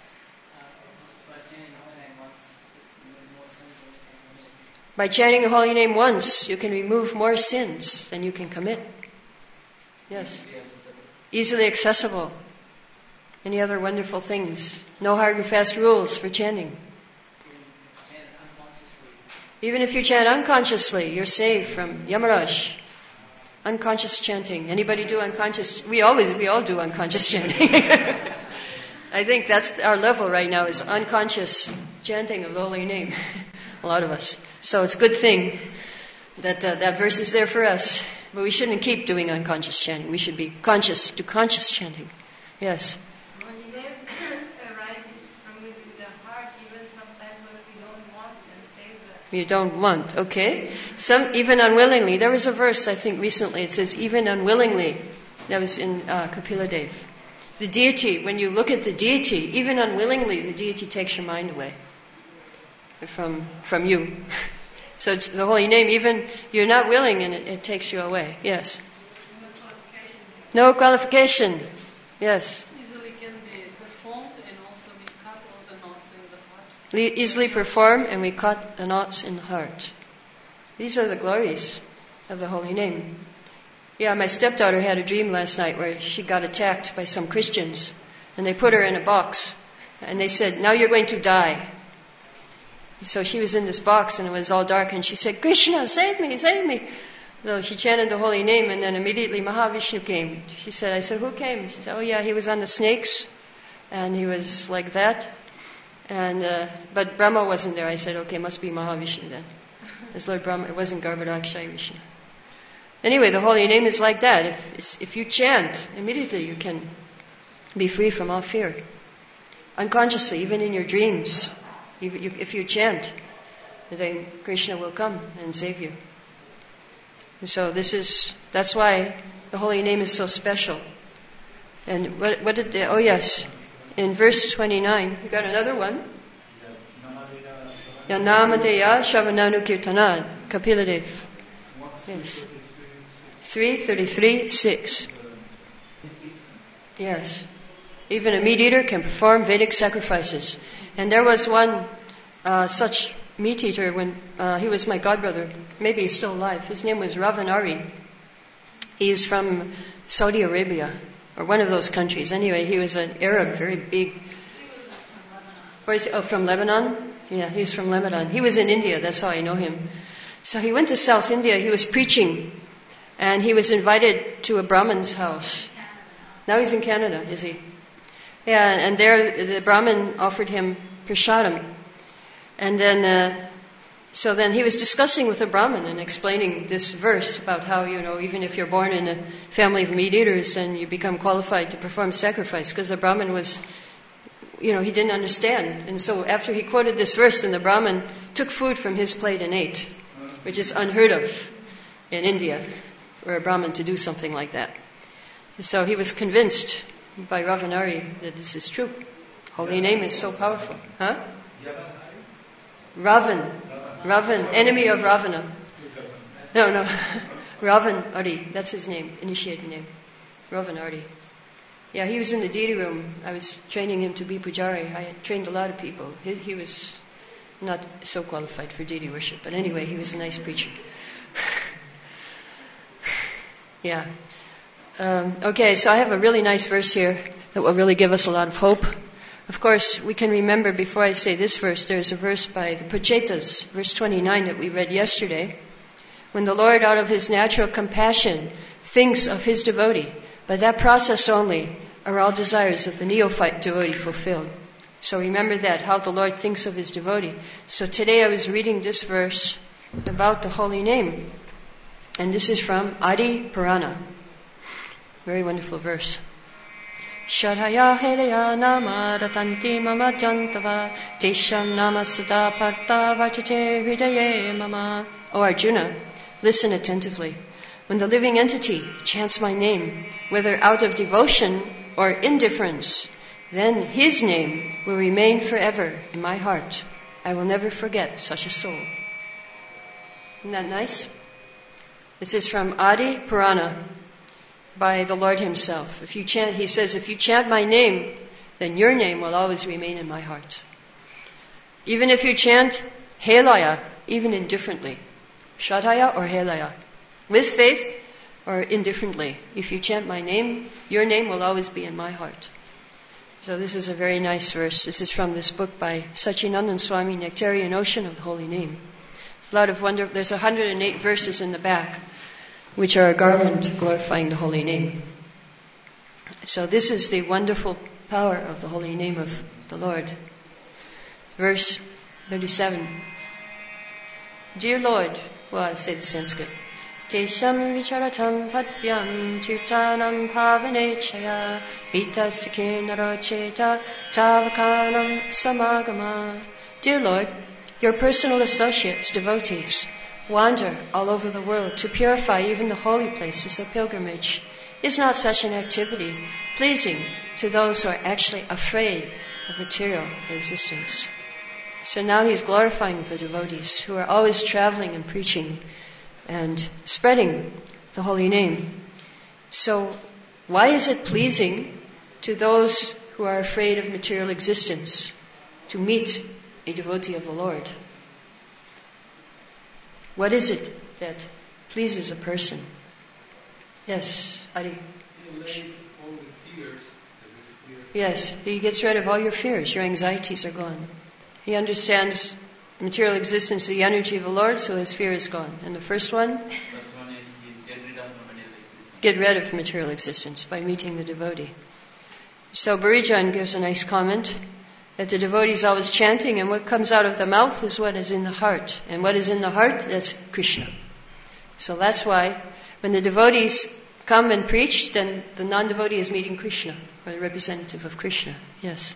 By chanting the holy name once, you can remove more sins than you can commit. Yes. Easily accessible. Any other wonderful things? No hard and fast rules for chanting. Even if you chant unconsciously, you're saved from Yamaraj. Unconscious chanting. Anybody do unconscious? We all do unconscious chanting. I think that's our level right now, is unconscious chanting of the holy name. A lot of us. So it's a good thing that that verse is there for us. But we shouldn't keep doing unconscious chanting. We should be conscious, do conscious chanting. Yes. Holy name arises from within the heart, even sometimes when we don't want and save us. You don't want, okay. Some even unwillingly. There was a verse, I think, recently. It says, even unwillingly. That was in Kapila Dev. The deity, when you look at the deity, even unwillingly, the deity takes your mind away from you. So it's the holy name, even you're not willing and it takes you away. Yes. No qualification. Yes. Easily can be performed and also we cut all the knots in the heart. Easily perform and we cut the knots in the heart. These are the glories of the holy name. Yeah, my stepdaughter had a dream last night where she got attacked by some Christians and they put her in a box and they said, now you're going to die. So she was in this box and it was all dark and she said, Krishna, save me, save me. So she chanted the holy name and then immediately Mahavishnu came. I said, who came? She said, oh yeah, he was on the snakes and he was like that. And but Brahma wasn't there. I said, okay, must be Mahavishnu then. It's Lord Brahma. It wasn't Garbhodakshaya Vishnu. Anyway, the holy name is like that. If you chant, immediately you can be free from all fear. Unconsciously, even in your dreams, if you chant, then Krishna will come and save you. And so that's why the holy name is so special. And what did they, oh yes, in verse 29, you got another one? Yanamadeya Shavananu Kirtanad, Kapiladev. Yes. 3:33:6. Yes. Even a meat eater can perform Vedic sacrifices. And there was one such meat eater when he was my godbrother. Maybe he's still alive. His name was Ravanari. He's from Saudi Arabia, or one of those countries. Anyway, he was an Arab, very big. Where is he? Oh, from Lebanon? Yeah, he's from Lebanon. He was in India, that's how I know him. So he went to South India, he was preaching, and he was invited to a Brahmin's house. Now he's in Canada, is he? Yeah, and there the Brahmin offered him prasadam. And then, so then he was discussing with the Brahmin and explaining this verse about how, even if you're born in a family of meat eaters, then you become qualified to perform sacrifice, because the Brahmin was, he didn't understand. And so after he quoted this verse, then the Brahmin took food from his plate and ate, which is unheard of in India, for a Brahmin to do something like that. And so he was convinced by Ravanari that this is true. Holy name is so powerful. Huh? Ravan, enemy of Ravana. No. Ravanari, that's his name, initiated name. Ravanari. Yeah, he was in the deity room. I was training him to be pujari. I had trained a lot of people. He was not so qualified for deity worship, but anyway, he was a nice preacher. Yeah. Okay, so I have a really nice verse here that will really give us a lot of hope. Of course, we can remember, before I say this verse, there's a verse by the Prachetas, verse 29 that we read yesterday. When the Lord, out of his natural compassion, thinks of his devotee, by that process only are all desires of the neophyte devotee fulfilled. So remember that, how the Lord thinks of his devotee. So today I was reading this verse about the holy name. And this is from Adi Purana. Very wonderful verse. Shadhaya helaya nama ratanti mama jantava tesham nama sudha parta vachate hridaye mama. O Arjuna, listen attentively. When the living entity chants my name, whether out of devotion or indifference, then his name will remain forever in my heart. I will never forget such a soul. Isn't that nice? This is from Adi Purana by the Lord himself. If you chant, he says, if you chant my name, then your name will always remain in my heart. Even if you chant Helaya, even indifferently, Shadhaya or Helaya, with faith or indifferently, if you chant my name, your name will always be in my heart. So this is a very nice verse. This is from this book by Sachinandan Swami, Nectarian Ocean of the Holy Name. A lot of wonder. There's 108 verses in the back, which are a garland glorifying the holy name. So this is the wonderful power of the holy name of the Lord. Verse 37. Dear Lord, well, I'll say the Sanskrit. Tesham vicharatam padvyam chirtanam pavanechaya vitasike narocheta tavakanam samagama. Dear Lord, your personal associates, devotees, wander all over the world to purify even the holy places of pilgrimage. Is not such an activity pleasing to those who are actually afraid of material existence? So now he's glorifying the devotees who are always traveling and preaching and spreading the holy name. So why is it pleasing to those who are afraid of material existence to meet a devotee of the Lord? What is it that pleases a person? Yes, Ari. He lays all the fears as his fears. Yes, he gets rid of all your fears. Your anxieties are gone. He understands material existence, the energy of the Lord, so his fear is gone. And the first one? First one is get rid of material existence. Get rid of material existence by meeting the devotee. So Barijan gives a nice comment That the devotee is always chanting, and what comes out of the mouth is what is in the heart. And what is in the heart, that's Krishna. So that's why when the devotees come and preach, then the non-devotee is meeting Krishna, or the representative of Krishna. Yes.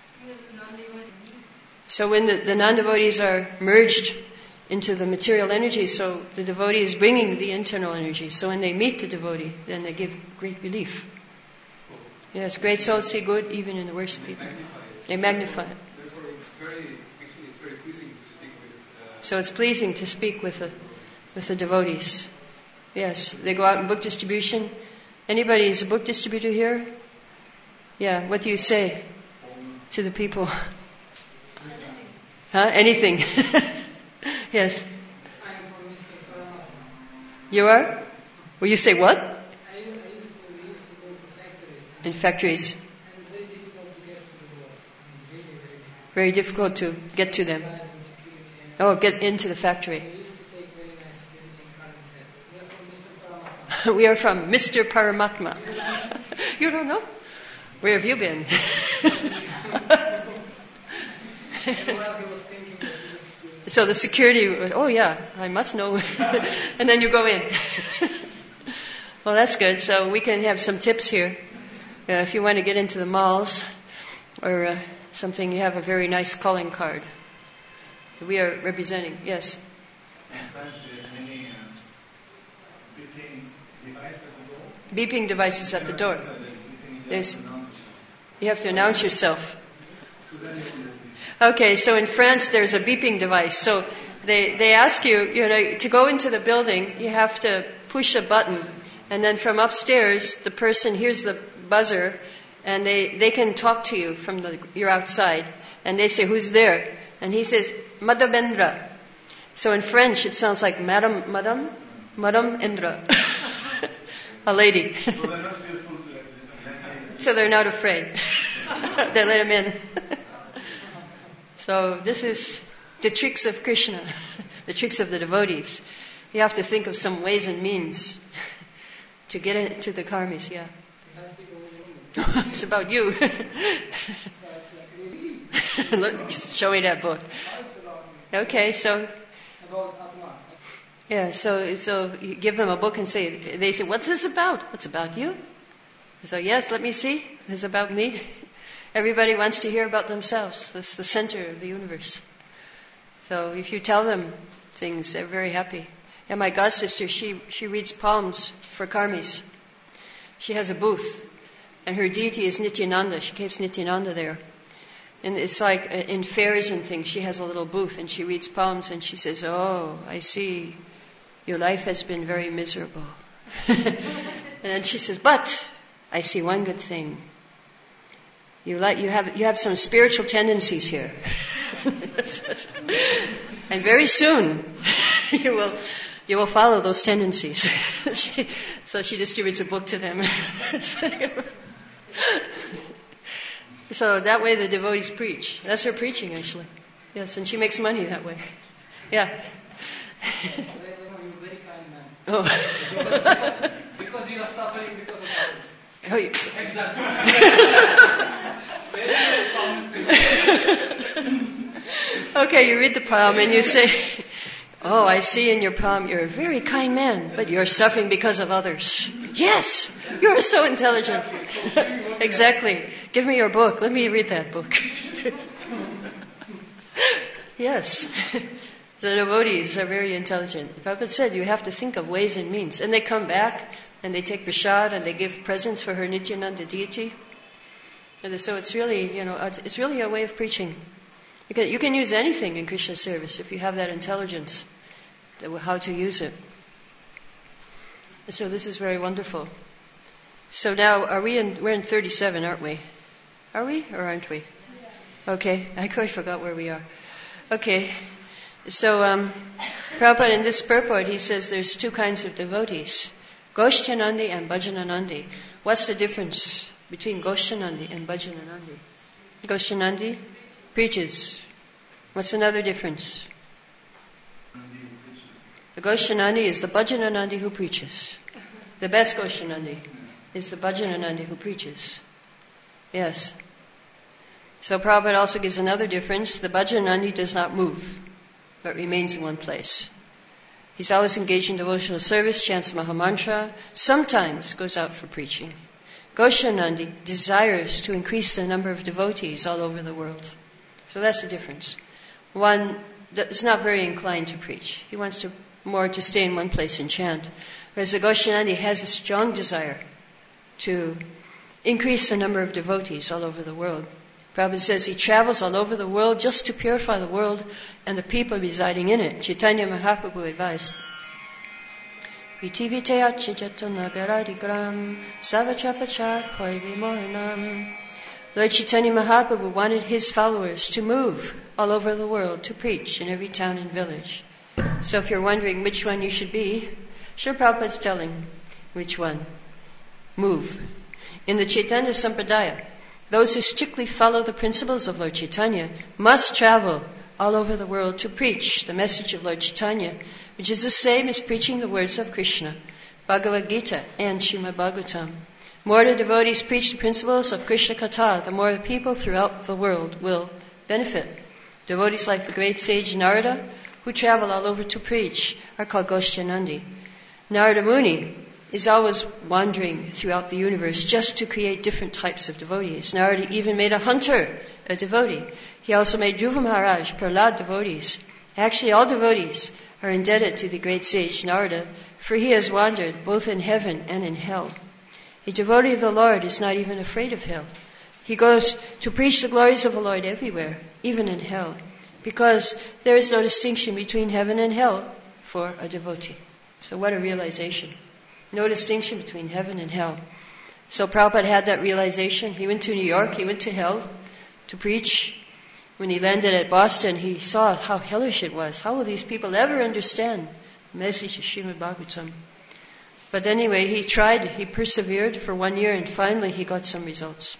So when the non-devotees are merged into the material energy, so the devotee is bringing the internal energy. So when they meet the devotee, then they give great relief. Yes, great souls see good even in the worst people. They magnify it. Therefore, it's very pleasing to speak with. So it's pleasing to speak with the devotees. Yes, they go out in book distribution. Anybody is a book distributor here? Yeah, what do you say to the people? Huh? Anything. Yes. I am from Mr. Paramatma. You are? Well, you say what? We used to go to factories. In factories. And it's very difficult to get to the boss. Very difficult to get to them. Security and Oh, get into the factory. we used to take very nice visiting cards and said, we are from Mr. Paramatma. We are from Mr. Paramatma. You don't know? Where have you been? And while he was thinking that he just So the security, oh yeah, I must know. And then you go in. Well, that's good. So we can have some tips here. If you want to get into the malls or something, you have a very nice calling card. We are representing, yes. In France, there are many beeping devices at the door. Beeping devices at the door. There's, You have to announce yourself. you have to announce yourself. Okay, so in France there's a beeping device. So they ask you, to go into the building, you have to push a button. And then from upstairs, the person hears the buzzer, and they can talk to you from you're outside. And they say, who's there? And he says, Madame Indra. So in French it sounds like Madame Indra. A lady. So they're not afraid. They let him in. So this is the tricks of Krishna, the tricks of the devotees. You have to think of some ways and means to get into the karmis, yeah. It's about you. Look, show me that book. Okay, so yeah, so you give them a book and they say, what's this about? What's about you? So yes, let me see. It's about me. Everybody wants to hear about themselves. That's the center of the universe. So if you tell them things, they're very happy. And my god sister, she reads palms for karmis. She has a booth, and her deity is Nityananda. She keeps Nityananda there. And it's like in fairs and things, she has a little booth and she reads palms and she says, oh, I see, your life has been very miserable. And then she says, but I see one good thing. You have some spiritual tendencies here. And very soon you will follow those tendencies. So she distributes a book to them. So that way the devotees preach. That's her preaching, actually. Yes, and she makes money that way. Yeah. you're a very kind man. Oh. Because you are suffering because of others. Oh, you- Exactly. Okay, you read the palm and you say, oh, I see in your palm you're a very kind man, but you're suffering because of others. Yes, you're so intelligent. Exactly. Give me your book. Let me read that book. Yes. The devotees are very intelligent. Prabhupada said you have to think of ways and means. And they come back and they take prasad and they give presents for her Nityananda deity. And so it's really, it's really a way of preaching. You can use anything in Krishna service if you have that intelligence, how to use it. So this is very wonderful. So now, we're in 37, aren't we? Are we or aren't we? Okay, I quite forgot where we are. Okay, so Prabhupada in this purport, he says there's two kinds of devotees, Goshthanandi and Bhajananandi. What's the difference between Goshthanandi and Bhajananandi? Goshthanandi preaches. What's another difference? The Goshthanandi is the Bhajananandi who preaches. The best Goshthanandi is the Bhajananandi who preaches. Yes. So Prabhupada also gives another difference. The Bhajanandi does not move, but remains in one place. He's always engaged in devotional service, chants Mahamantra, sometimes goes out for preaching. Goshanandi desires to increase the number of devotees all over the world. So that's the difference. One that is not very inclined to preach. He wants more to stay in one place and chant. Whereas the Goshanandi has a strong desire to increase the number of devotees all over the world. Prabhupada says he travels all over the world just to purify the world and the people residing in it. Chaitanya Mahaprabhu advised, Lord Chaitanya Mahaprabhu wanted his followers to move all over the world to preach in every town and village. So if you're wondering which one you should be, Srila Prabhupada's telling which one. Move. In the Chaitanya Sampradaya, those who strictly follow the principles of Lord Chaitanya must travel all over the world to preach the message of Lord Chaitanya, which is the same as preaching the words of Krishna, Bhagavad Gita, and Srimad Bhagavatam. More the devotees preach the principles of Krishna Katha, the more the people throughout the world will benefit. Devotees like the great sage Narada, who travel all over to preach, are called Goshanandi. Narada Muni is always wandering throughout the universe just to create different types of devotees. Narada even made a hunter a devotee. He also made Dhruva Maharaj, Prahlad devotees. Actually, all devotees are indebted to the great sage Narada, for he has wandered both in heaven and in hell. A devotee of the Lord is not even afraid of hell. He goes to preach the glories of the Lord everywhere, even in hell, because there is no distinction between heaven and hell for a devotee. So what a realization. No distinction between heaven and hell. So Prabhupada had that realization. He went to New York, he went to hell to preach. When he landed at Boston, he saw how hellish it was. How will these people ever understand the message of Srimad Bhagavatam? But anyway, he tried, he persevered for 1 year, and finally he got some results.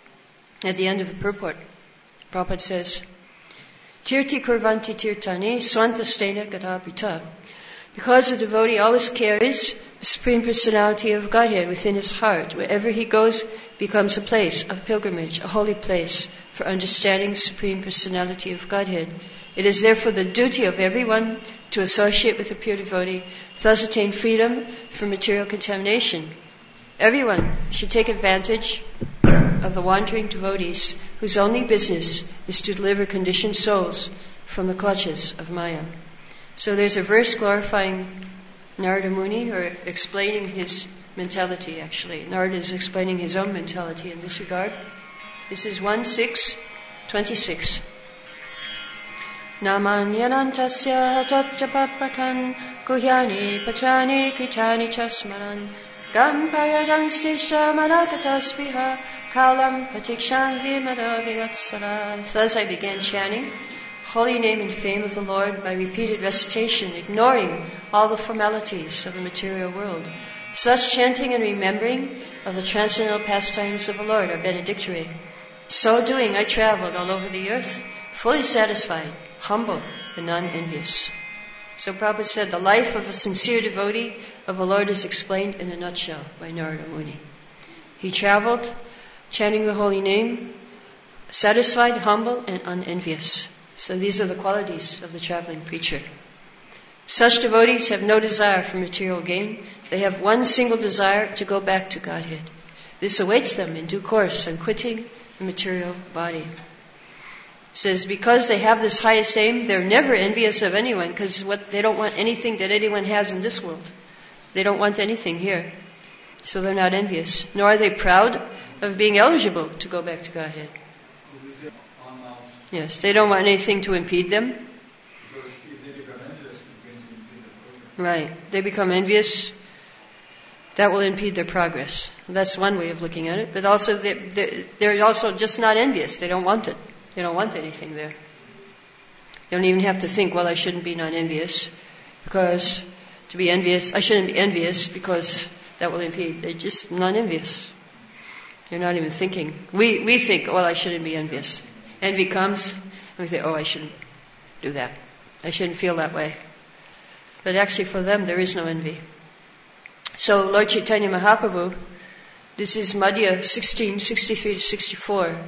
At the end of the purport, Prabhupada says, Tirti kurvanti tirtani swantastena gadabhita. Because the devotee always carries the Supreme Personality of Godhead within his heart, wherever he goes becomes a place of pilgrimage, a holy place for understanding the Supreme Personality of Godhead. It is therefore the duty of everyone to associate with a pure devotee, thus attain freedom from material contamination. Everyone should take advantage of the wandering devotees whose only business is to deliver conditioned souls from the clutches of Maya. So there's a verse glorifying Narada Muni, or explaining his mentality actually. Narada is explaining his own mentality in this regard. This is 1:6-26. Namanyanantasya tatjapapatan guhyani pachani kitani chasmaran gampayadanstisha manakataspiha kalam patikshan vimada viratsara. So as I began chanting holy name and fame of the Lord by repeated recitation, ignoring all the formalities of the material world. Such chanting and remembering of the transcendental pastimes of the Lord are benedictory. So doing, I traveled all over the earth, fully satisfied, humble, and non-envious. So Prabhupada said, the life of a sincere devotee of the Lord is explained in a nutshell by Narada Muni. He traveled, chanting the holy name, satisfied, humble, and unenvious. So these are the qualities of the traveling preacher. Such devotees have no desire for material gain. They have one single desire, to go back to Godhead. This awaits them in due course on quitting the material body. It says, because they have this highest aim, they're never envious of anyone, because they don't want anything that anyone has in this world. They don't want anything here. So they're not envious. Nor are they proud of being eligible to go back to Godhead. Yes, they don't want anything to impede them. Because if they become envious, it's going to impede their progress. Right. They become envious. That will impede their progress. That's one way of looking at it. But also, they're also just not envious. They don't want it. They don't want anything there. They don't even have to think, well, I shouldn't be non-envious. Because to be envious, I shouldn't be envious because that will impede. They're just non-envious. They're not even thinking. We think, well, I shouldn't be envious. Envy comes, and we think, oh, I shouldn't do that. I shouldn't feel that way. But actually for them, there is no envy. So Lord Chaitanya Mahaprabhu, this is Madhya 16:63-64.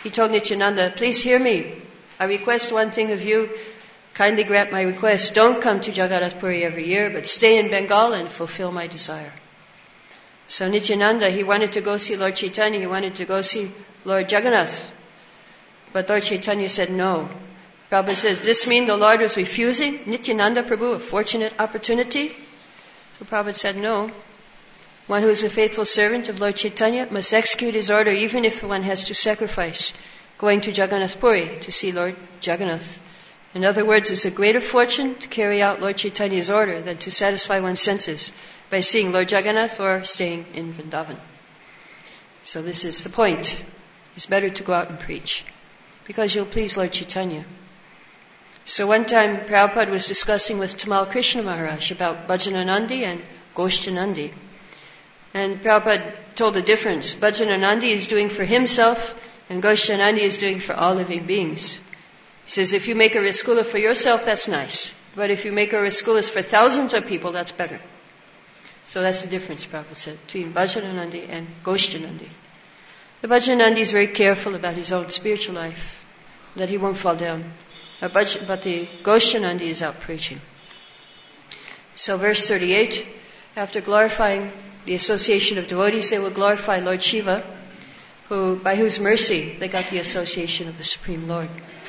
he told Nityananda, please hear me. I request one thing of you. Kindly grant my request. Don't come to Jagannath Puri every year, but stay in Bengal and fulfill my desire. So Nityananda, he wanted to go see Lord Chaitanya. He wanted to go see Lord Jagannath. But Lord Chaitanya said no. Prabhupada says, this means the Lord was refusing Nityananda Prabhu a fortunate opportunity? So Prabhupada said no. One who is a faithful servant of Lord Chaitanya must execute his order even if one has to sacrifice going to Jagannath Puri to see Lord Jagannath. In other words, it's a greater fortune to carry out Lord Chaitanya's order than to satisfy one's senses by seeing Lord Jagannath or staying in Vrindavan. So this is the point. It's better to go out and preach because you'll please Lord Chaitanya. So one time Prabhupada was discussing with Tamal Krishna Maharaj about Bhajananandi and Goshtanandi. And Prabhupada told the difference. Bhajananandi is doing for himself and Goshtanandi is doing for all living beings. He says, if you make a Raskula for yourself, that's nice. But if you make a Raskulas for thousands of people, that's better. So that's the difference, Prabhupada said, between Bhajananandi and Goshtanandi. The Bhajananandi is very careful about his own spiritual life, that he won't fall down. But the Goshtanandi is out preaching. So verse 38, after glorifying the association of devotees, they will glorify Lord Shiva, by whose mercy they got the association of the Supreme Lord.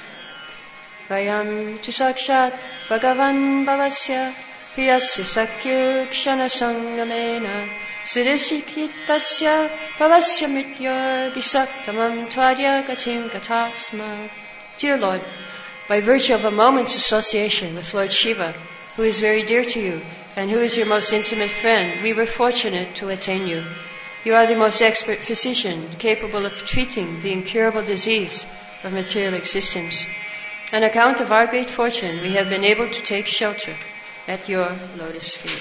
Vayam Chisakshat Bhagavan Bhavasya Priyasya Sakyu Kshana Sangamena Siddhishikhitasya Bhavasya Mrityor Visaktamam Twadya Gatim Gatasma. Dear Lord, by virtue of a moment's association with Lord Shiva, who is very dear to you, and who is your most intimate friend, we were fortunate to attain you. You are the most expert physician, capable of treating the incurable disease of material existence. On account of our great fortune, we have been able to take shelter at your lotus feet.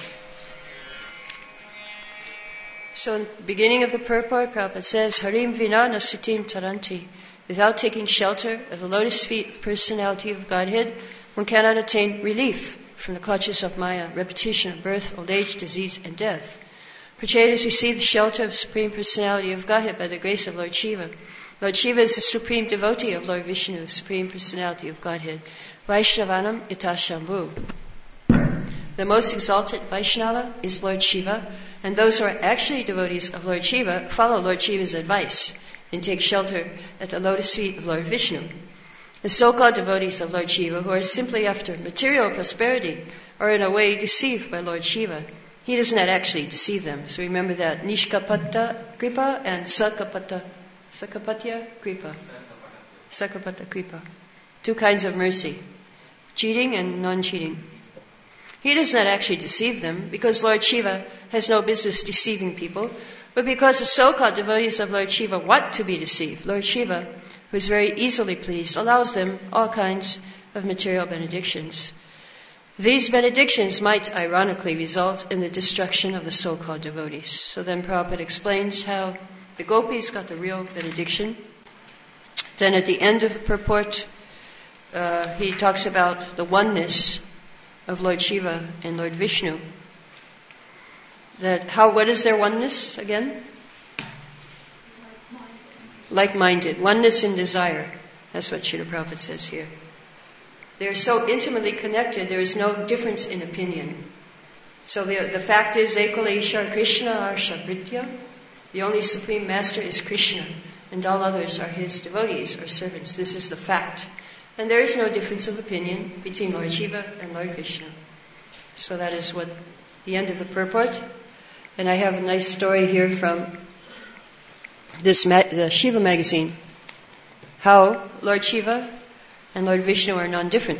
So in the beginning of the purport, Prabhupada says, Harim Vina Nasutim Taranti. Without taking shelter of the lotus feet of personality of Godhead, one cannot attain relief from the clutches of Maya, repetition of birth, old age, disease, and death. Prachetas receive the shelter of Supreme Personality of Godhead by the grace of Lord Shiva. Lord Shiva is the supreme devotee of Lord Vishnu, Supreme Personality of Godhead. Vaishnavanam Itashambhu. The most exalted Vaishnava is Lord Shiva, and those who are actually devotees of Lord Shiva follow Lord Shiva's advice and take shelter at the lotus feet of Lord Vishnu. The so-called devotees of Lord Shiva, who are simply after material prosperity, are in a way deceived by Lord Shiva. He does not actually deceive them. So remember that Nishkapata Kripa and Sakapatya Kripa. Sakapata Kripa. Two kinds of mercy. Cheating and non-cheating. He does not actually deceive them because Lord Shiva has no business deceiving people, but because the so-called devotees of Lord Shiva want to be deceived. Lord Shiva, who is very easily pleased, allows them all kinds of material benedictions. These benedictions might ironically result in the destruction of the so-called devotees. So then Prabhupada explains how the gopis got the real benediction. Then at the end of the purport, he talks about the oneness of Lord Shiva and Lord Vishnu. What is their oneness again? Like-minded. Oneness in desire. That's what Srila Prabhupada says here. They are so intimately connected, there is no difference in opinion. So the fact is, Ekaleshwar Krishna Arshabritya. The only Supreme Master is Krishna, and all others are his devotees or servants. This is the fact. And there is no difference of opinion between Lord Shiva and Lord Vishnu. So that is what the end of the purport. And I have a nice story here from the Shiva magazine. How Lord Shiva and Lord Vishnu are non-different.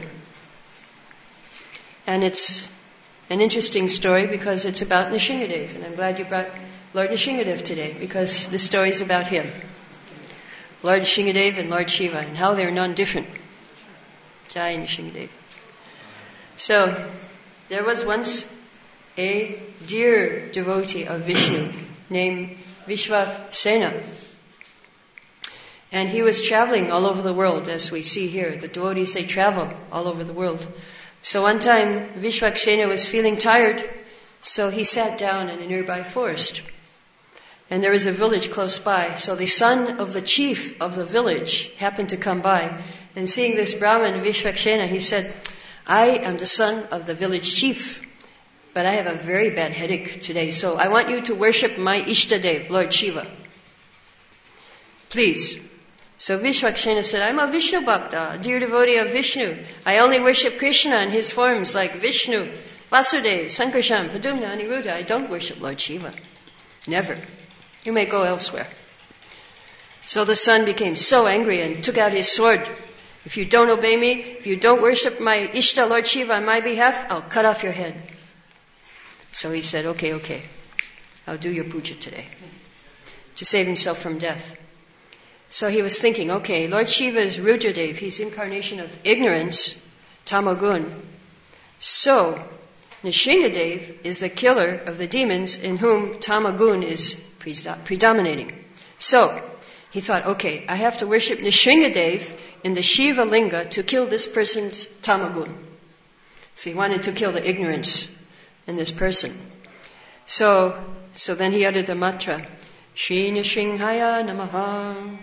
And it's an interesting story because it's about Nrsingadev. And I'm glad you brought Lord Nrsingadev today because the story is about him. Lord Nrsingadev and Lord Shiva and how they're non-different. Jai Nrsingadev. So, there was once a dear devotee of Vishnu named Vishwasena. And he was traveling all over the world, as we see here. The devotees, they travel all over the world. So one time, Vishwasena was feeling tired, so he sat down in a nearby forest. And there was a village close by. So the son of the chief of the village happened to come by. And seeing this Brahmin, Vishvakshena, he said, I am the son of the village chief, but I have a very bad headache today. So I want you to worship my Ishtadev, Lord Shiva. Please. So Vishvakshena said, I'm a Vishnu Bhakta, a dear devotee of Vishnu. I only worship Krishna in his forms like Vishnu, Vasudev, Sankarshan, Padumna, Aniruddha. I don't worship Lord Shiva. Never. You may go elsewhere. So the son became so angry and took out his sword. If you don't obey me, if you don't worship my Ishta, Lord Shiva, on my behalf, I'll cut off your head. So he said, okay, I'll do your puja today, to save himself from death. So he was thinking, okay, Lord Shiva is Rudradev, he's incarnation of ignorance, Tamagun. So, Nishingadev is the killer of the demons in whom Tamagun is predominating. So, he thought, okay, I have to worship Nishingadev in the Shiva Linga to kill this person's Tamagun. So he wanted to kill the ignorance in this person. So then he uttered the mantra, Shri Nishinghaya Namaha.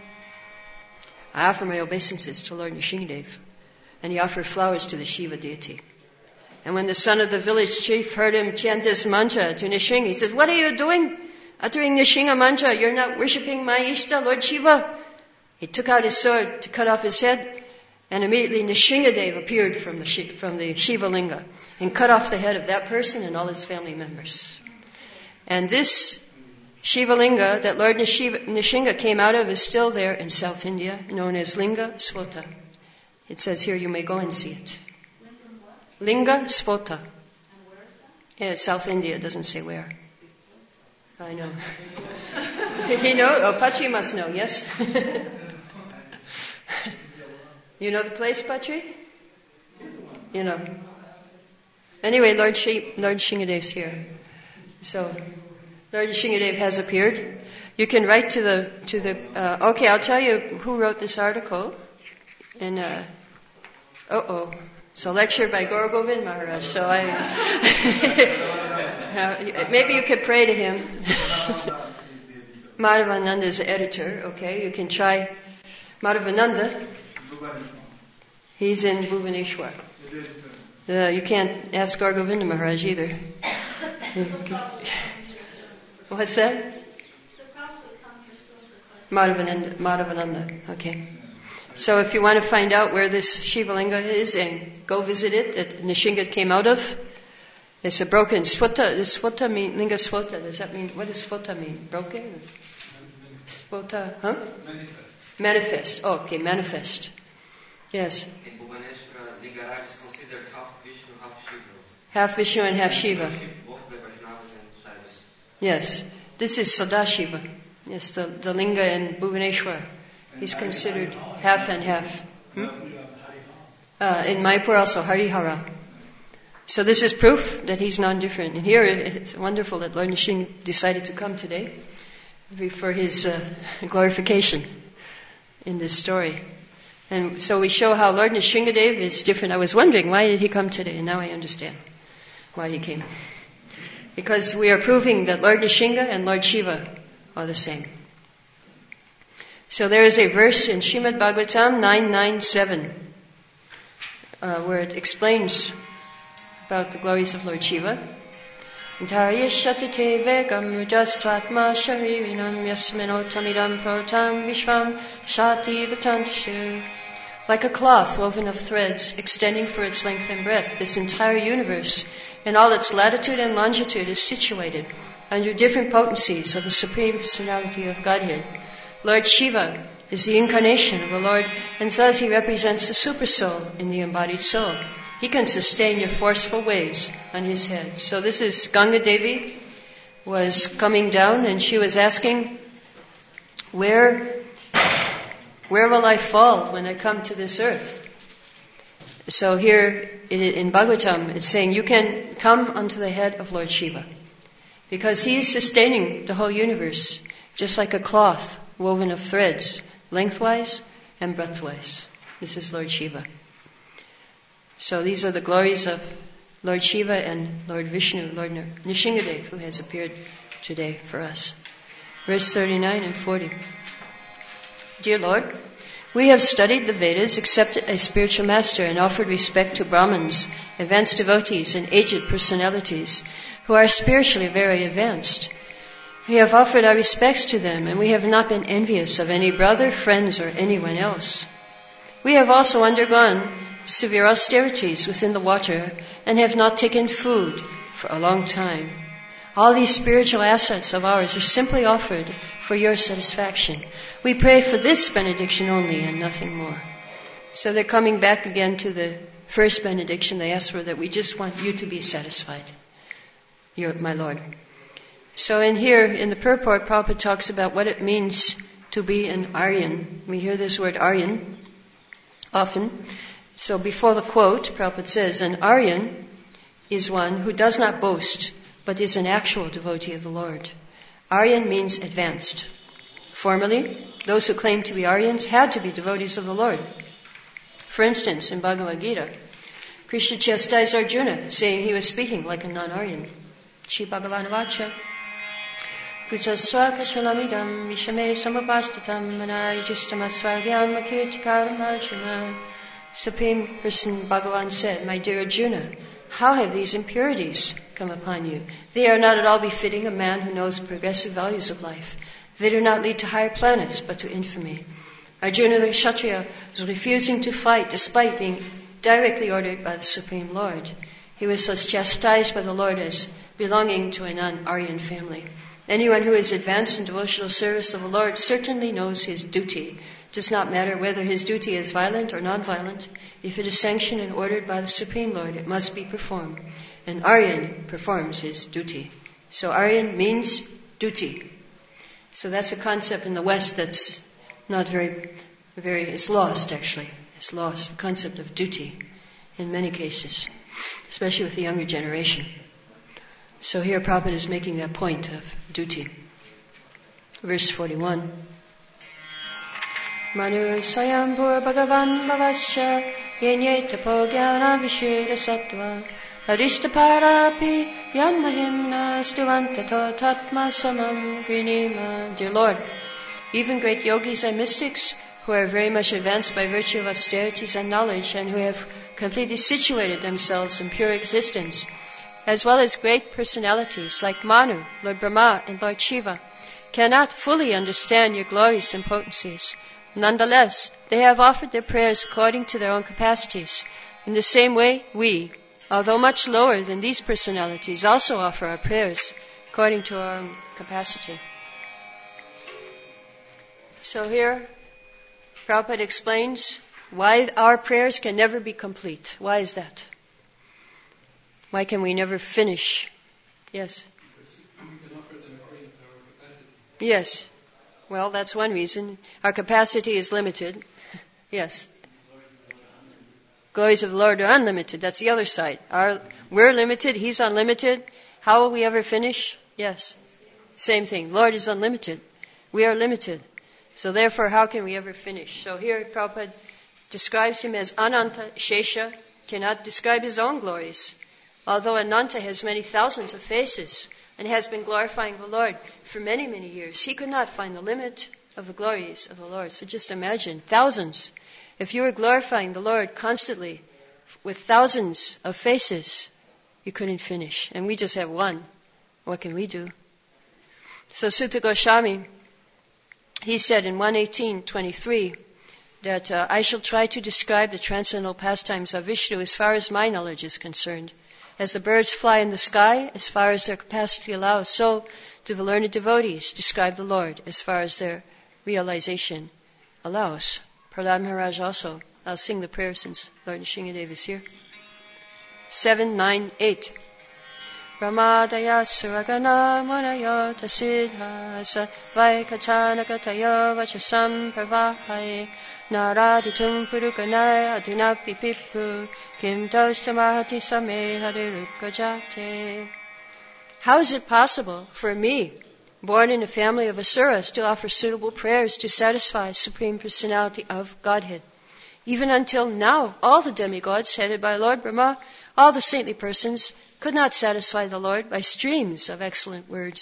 I offer my obeisances to Lord Nishingadev. And he offered flowers to the Shiva deity. And when the son of the village chief heard him chant this mantra to Nishinga, he says, what are you doing? Uttering Nishinga mantra, you're not worshipping my Ishta, Lord Shiva. He took out his sword to cut off his head, and immediately Nishingadev appeared from the Shiva Linga and cut off the head of that person and all his family members. And this Shiva Linga that Lord Nishinga came out of is still there in South India, known as Linga Svota. It says here, you may go and see it. Linga Svota. And where is that? Yeah, South India, it doesn't say where. I know. You know? Oh, Patri must know, yes? You know the place, Patri? You know. Anyway, Lord Shingadev's here. So, Lord Shingadev has appeared. You can write to the okay, I'll tell you who wrote this article. And, So lecture by Gaura Govind Maharaj. So maybe you could pray to him. Madhavananda is the editor, okay? You can try Madhavananda. He's in Bhubaneswar. You can't ask Gaura Govinda Maharaj either. What's that? Madhavananda, okay. So if you want to find out where this Shiva Linga is and go visit it, that Nishinga came out of, it's a broken Svota. Does Svota mean, Linga Svota, does that mean, what does Svota mean? Broken? Svota, huh? Manifest. Oh, okay, manifest. Yes. In Bhubaneswar, Lingaraj is considered half Vishnu, half Shiva. Half Vishnu and half Shiva. Yes. This is Sadashiva. Yes, the Linga in Bhubaneswar. He's considered half and half. In Mayapur also, Harihara. So this is proof that he's non-different. And here it's wonderful that Lord Nishinga decided to come today for his glorification in this story. And so we show how Lord Nishingadev is different. I was wondering, why did he come today? And now I understand why he came. Because we are proving that Lord Nishinga and Lord Shiva are the same. So there is a verse in Srimad Bhagavatam 997 where it explains about the glories of Lord Shiva. Dharyashatate vegam rajastvatma sharirinam yasminotamidam protam vishvam shati vatantashu. Like a cloth woven of threads extending for its length and breadth, this entire universe in all its latitude and longitude is situated under different potencies of the Supreme Personality of Godhead. Lord Shiva is the incarnation of the Lord, and thus he represents the super soul in the embodied soul. He can sustain your forceful waves on his head. So this is Ganga Devi was coming down, and she was asking, where will I fall when I come to this earth? So here in Bhagavatam, it's saying you can come onto the head of Lord Shiva, because he is sustaining the whole universe, just like a cloth woven of threads, lengthwise and breadthwise. This is Lord Shiva. So these are the glories of Lord Shiva and Lord Vishnu, Lord Nishingadev, who has appeared today for us. verse 39 and 40. Dear Lord, we have studied the Vedas, accepted a spiritual master, and offered respect to Brahmins, advanced devotees, and aged personalities who are spiritually very advanced. We have offered our respects to them, and we have not been envious of any brother, friends, or anyone else. We have also undergone severe austerities within the water and have not taken food for a long time. All these spiritual assets of ours are simply offered for your satisfaction. We pray for this benediction only and nothing more. So they're coming back again to the first benediction. They ask for that we just want you to be satisfied, my Lord. So in here, in the purport, Prabhupada talks about what it means to be an Aryan. We hear this word Aryan often. So before the quote, Prabhupada says, an Aryan is one who does not boast, but is an actual devotee of the Lord. Aryan means advanced. Formerly, those who claimed to be Aryans had to be devotees of the Lord. For instance, in Bhagavad Gita, Krishna chastised Arjuna, saying he was speaking like a non-Aryan. Shri Bhagavan Vacha. Kutaswaka shalamidam vishame samapastatam manayajishtamasvargyam makirtikaram Arjuna. Supreme Person Bhagavan said, my dear Arjuna, how have these impurities come upon you? They are not at all befitting a man who knows progressive values of life. They do not lead to higher planets, but to infamy. Arjuna the Kshatriya was refusing to fight despite being directly ordered by the Supreme Lord. He was thus chastised by the Lord as belonging to a non-Aryan family. Anyone who is advanced in devotional service of the Lord certainly knows his duty. It does not matter whether his duty is violent or non-violent. If it is sanctioned and ordered by the Supreme Lord, it must be performed. An Aryan performs his duty. So Aryan means duty. So that's a concept in the West that's not very, it's lost actually. It's lost, the concept of duty in many cases, especially with the younger generation. So here Prabhupada is making that point of duty. Verse 41. Manu Swayambhur Bhagavan Bhavascha Yenyeta Pogyana Vishira Sattva Adishtaparapi Yanmahimna Stivantato Tatma Samam Grinima. Dear Lord, even great yogis and mystics who are very much advanced by virtue of austerities and knowledge and who have completely situated themselves in pure existence, as well as great personalities like Manu, Lord Brahma, and Lord Shiva, cannot fully understand your glories and potencies. Nonetheless, they have offered their prayers according to their own capacities. In the same way, we, although much lower than these personalities, also offer our prayers according to our own capacity. So here, Prabhupada explains why our prayers can never be complete. Why is that? Why can we never finish? Yes? Because we can offer them according to our capacity. Yes. Well, that's one reason. Our capacity is limited. Yes. Glories of the Lord are unlimited. That's the other side. We're limited. He's unlimited. How will we ever finish? Yes. Same thing. Lord is unlimited. We are limited. So therefore, how can we ever finish? So here Prabhupada describes him as Ananta Shesha, cannot describe his own glories. Although Ananta has many thousands of faces and has been glorifying the Lord for many, many years, he could not find the limit of the glories of the Lord. So just imagine, thousands. If you were glorifying the Lord constantly with thousands of faces, you couldn't finish. And we just have one. What can we do? So Sutta Goswami, he said in 118.23 that I shall try to describe the transcendental pastimes of Vishnu as far as my knowledge is concerned. As the birds fly in the sky, as far as their capacity allows, so do the learned devotees describe the Lord as far as their realization allows. Prahlad Maharaj also. I'll sing the prayer since Lord Nrsingadev is here. 7, 9, 8. Ramadaya Suragana Munayo Tasidha Vaikachanakatayo Vachasam Pravahai Naraditum Purukanai Adunapi Pipu Kim Tostamahati Same Harirukajate. How is it possible for me, born in a family of asuras, to offer suitable prayers to satisfy Supreme Personality of Godhead? Even until now, all the demigods headed by Lord Brahma, all the saintly persons, could not satisfy the Lord by streams of excellent words.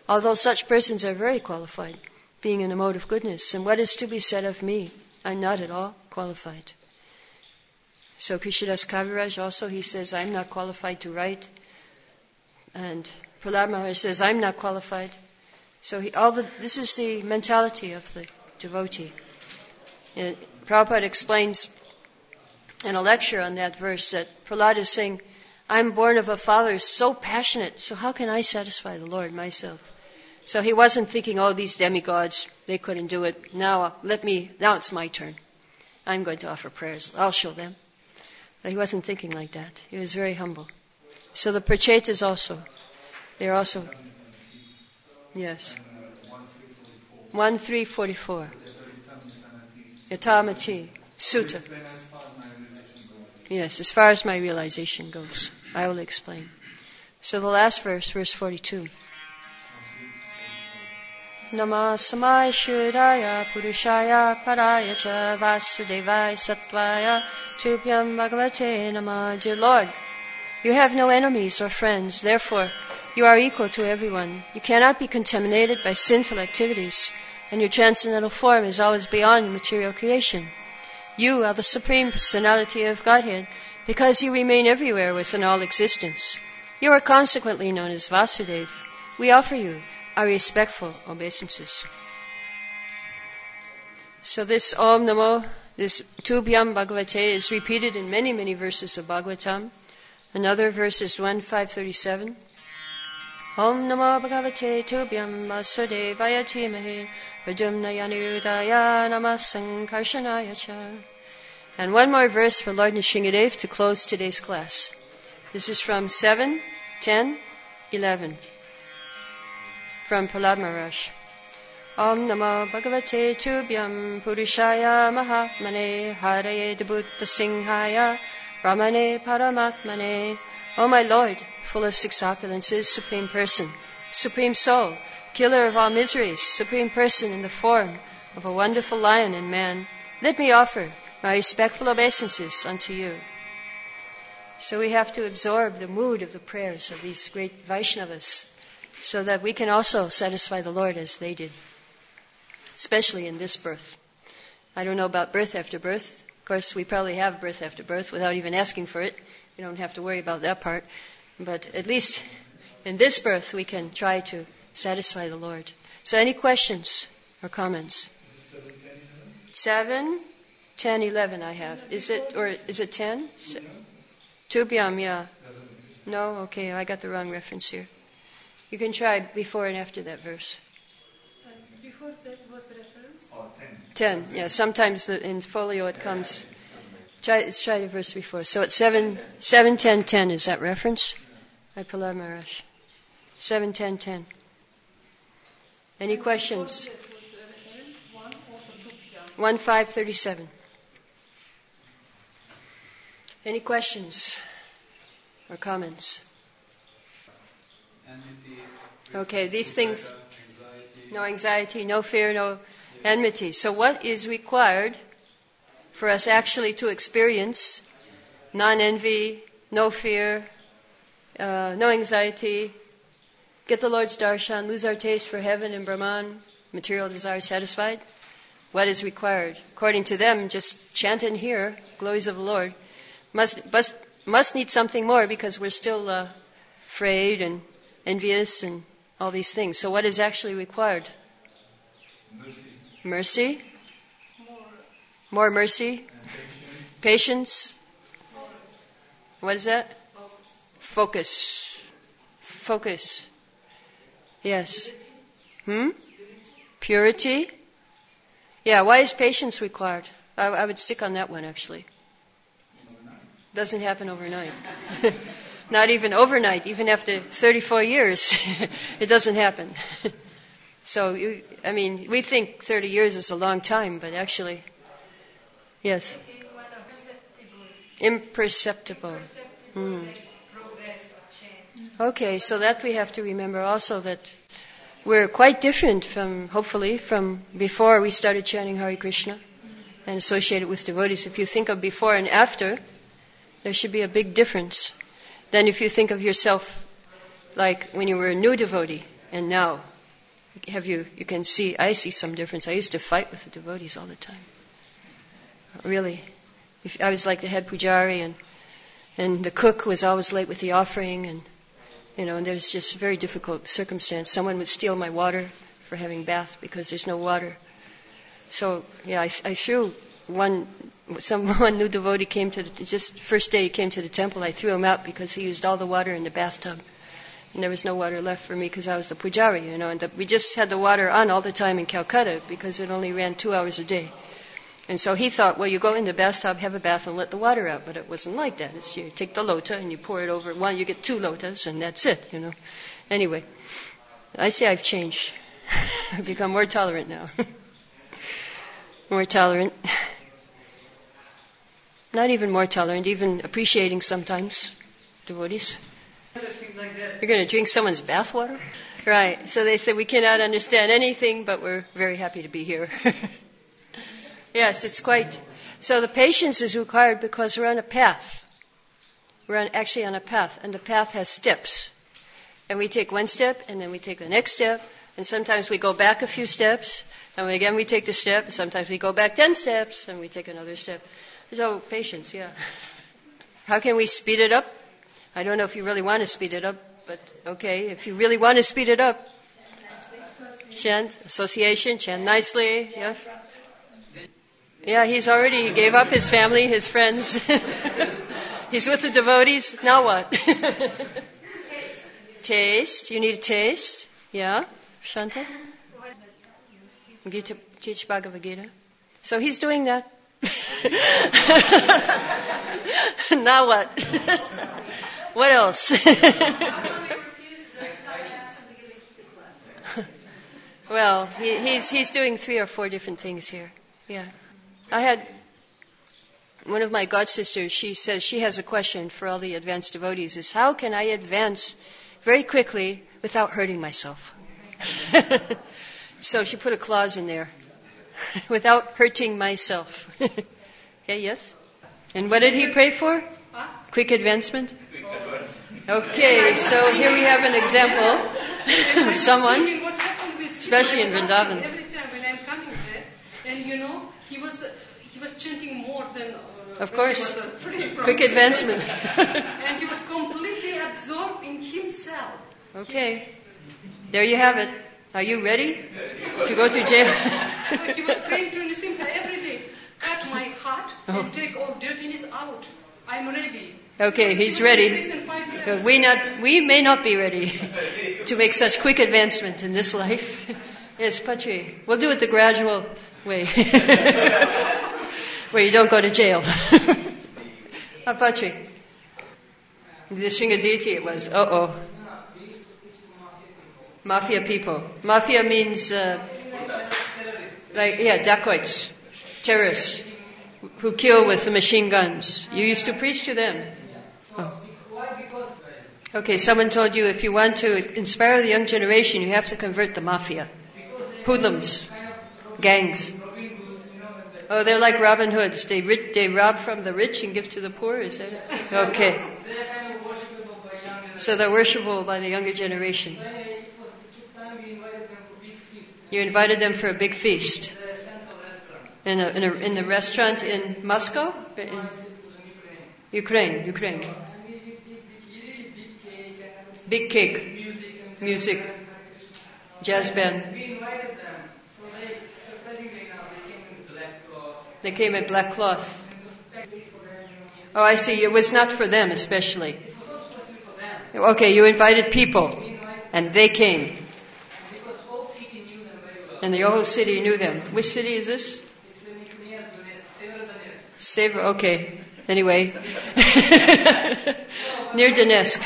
Although such persons are very qualified, being in a mode of goodness. And what is to be said of me? I'm not at all qualified. So Krishnadas Kaviraj also, he says, I'm not qualified to write. And Prahlad Maharaj says, I'm not qualified. So this is the mentality of the devotee. And Prabhupada explains in a lecture on that verse that Prahlad is saying, I'm born of a father so passionate, so how can I satisfy the Lord myself? So he wasn't thinking, oh, these demigods, they couldn't do it. Now it's my turn. I'm going to offer prayers. I'll show them. But he wasn't thinking like that. He was very humble. So the Prachetas also, they're also, yes. 1.3.44. Yatamati, Sutta. Yes, as far as my realization goes. I will explain. So the last verse, verse 42. Namasamaya Shuraya Purushaya Paraya Cha Vasudevaya Sattvaya Tubhyam Bhagavate Namah. Dear Lord, you have no enemies or friends, therefore you are equal to everyone. You cannot be contaminated by sinful activities, and your transcendental form is always beyond material creation. You are the Supreme Personality of Godhead, because you remain everywhere within all existence. You are consequently known as Vasudeva. We offer you our respectful obeisances. So this Om Namo, this Tubhyam Bhagavate is repeated in many, many verses of Bhagavatam. Another verse is 1.537. Om Namo Bhagavate Tubhyam Vasudevaya Dhimahi Pradyumna Yanirudaya Namasankarshanaya Cha. And one more verse for Lord Nrsingadev to close today's class. This is from 7, 10, 11. From Prahlad Maharaj. Om Namo Bhagavate Tubhyam Purushaya Mahatmane Haraye Debutta Singhaya Brahmane Paramatmane. O my Lord, full of six opulences, Supreme Person, Supreme Soul, Killer of all miseries, Supreme Person in the form of a wonderful lion and man, let me offer my respectful obeisances unto you. So we have to absorb the mood of the prayers of these great Vaishnavas, so that we can also satisfy the Lord as they did, especially in this birth. I don't know about birth after birth. Of course, we probably have birth after birth without even asking for it. We don't have to worry about that part. But at least in this birth, we can try to satisfy the Lord. So any questions or comments? 7, 10, 11 I have. Is it 10? Tubhyam, yeah. No? Okay, I got the wrong reference here. You can try before and after that verse. Before that was the reference? 10, yeah. Sometimes in folio it comes. Let's try the verse before. So it's 7, 10, 10 is that reference? By Prahlad Maharaj. 7, 10, 10. Any questions? 1.537. Any questions or comments? Okay, these things, no anxiety, no fear, no enmity. So what is required for us actually to experience non-envy, no fear, no anxiety, get the Lord's darshan, lose our taste for heaven and Brahman, material desires satisfied? What is required? According to them, just chant and hear glories of the Lord. Must need something more because we're still afraid and envious and all these things. So what is actually required? Mercy. More mercy. Patience. What is that? Focus. Yes. Purity. Yeah, why is patience required? I would stick on that one actually. Doesn't happen overnight. Not even overnight, even after 34 years, it doesn't happen. So, we think 30 years is a long time, but actually, yes. Imperceptible. Okay, so that we have to remember also that we're quite different hopefully, from before we started chanting Hare Krishna and associated with devotees. If you think of before and after, there should be a big difference. Then if you think of yourself like when you were a new devotee and now, You can see, I see some difference. I used to fight with the devotees all the time. Really. I was like the head pujari, and the cook was always late with the offering, and there was just a very difficult circumstance. Someone would steal my water for having bath because there's no water. So, I threw one new devotee came to just first day he came to the temple, I threw him out because he used all the water in the bathtub. And there was no water left for me because I was the pujari, and we just had the water on all the time in Calcutta because it only ran 2 hours a day. And so he thought, well, you go in the bathtub, have a bath, and let the water out. But it wasn't like that. It's you take the lota and you pour it over. Well, you get 2 lotas, and that's it, Anyway, I say I've changed. I've become more tolerant now. More tolerant. Not even more tolerant, even appreciating sometimes devotees. You're going to drink someone's bathwater? Right. So they said we cannot understand anything, but we're very happy to be here. Yes, it's quite. So the patience is required because we're on a path. We're actually on a path, and the path has steps. And we take one step, and then we take the next step, and sometimes we go back a few steps, and again we take the step, and sometimes we go back 10 steps, and we take another step. So patience, yeah. How can we speed it up? I don't know if you really want to speed it up, but okay, if you really want to speed it up, chant, association, chant nicely, yeah. Yeah, he gave up his family, his friends. He's with the devotees. Now what? Taste. You need a taste. Yeah, Shanta? Gita, teach Bhagavad Gita. So he's doing that. Now what? What else? Well, he's doing 3 or 4 different things here. Yeah. I had one of my god sisters, she says she has a question for all the advanced devotees, is how can I advance very quickly without hurting myself? So she put a clause in there. Without hurting myself. Okay, yes? And what did he pray for? Quick advancement? Okay, so here we have an example of someone, especially in Vrindavan. Every time when I'm coming there, and he was chanting more than. Of course, quick advancement. And he was completely absorbed in himself. Okay, there you have it. Are you ready to go to jail? So he was praying to Nisimha every day. Cut my heart and take all dirtiness out. I'm ready. Okay, he's ready. We may not be ready to make such quick advancement in this life. Yes, Patri. We'll do it the gradual way. Where you don't go to jail. Patri. The Shringa deity it was. Mafia people. Mafia means, dacoits, terrorists, who kill with the machine guns. You used to preach to them. Oh. Okay, someone told you if you want to inspire the young generation, you have to convert the mafia. Hoodlums, gangs. Oh, they're like Robin Hoods. They rob from the rich and give to the poor, is that it? Okay. So they're worshipable by the younger generation. You invited them for a big feast. In the restaurant in Moscow? In Ukraine. Big cake, music, jazz band. They came in black cloth. Oh, I see. It was not for them especially. Okay, you invited people, and they came. And the whole city knew them. Which city is this? Sever. Okay. Anyway, near Donetsk.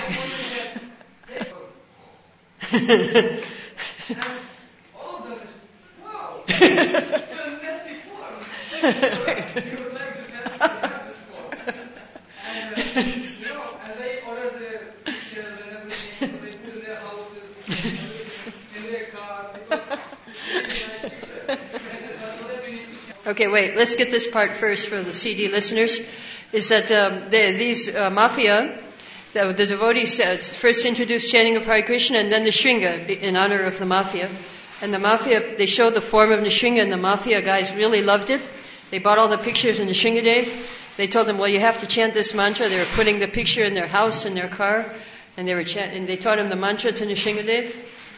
Okay, wait, let's get this part first for the CD listeners. Is that these mafia, the devotees first introduced chanting of Hare Krishna and then the Shringa in honor of the mafia. And the mafia, they showed the form of Nrsinga, and the mafia guys really loved it. They bought all the pictures of Nrsingadev. They told them, well, you have to chant this mantra. They were putting the picture in their house, in their car, and they taught him the mantra to Nrsingadev.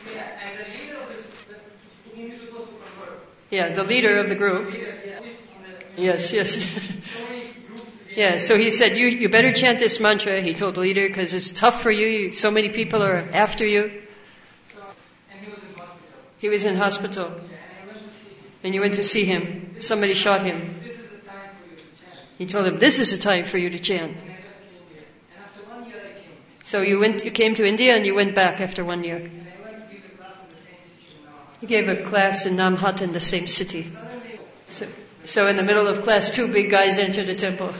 Yeah, the leader of the group. Yes. Yeah, so he said, you better chant this mantra, he told the leader, because it's tough for you. So many people are after you. And he was in hospital. He was in hospital. And you went to see him. Somebody shot him. This is the time for you to chant. He told him, this is the time for you to chant. And I left India. And after 1 year I came. So you came to India and you went back after 1 year. And I went to give a class in the same city now. He gave a class in Namhat in the same city. So in the middle of class, 2 big guys entered the temple.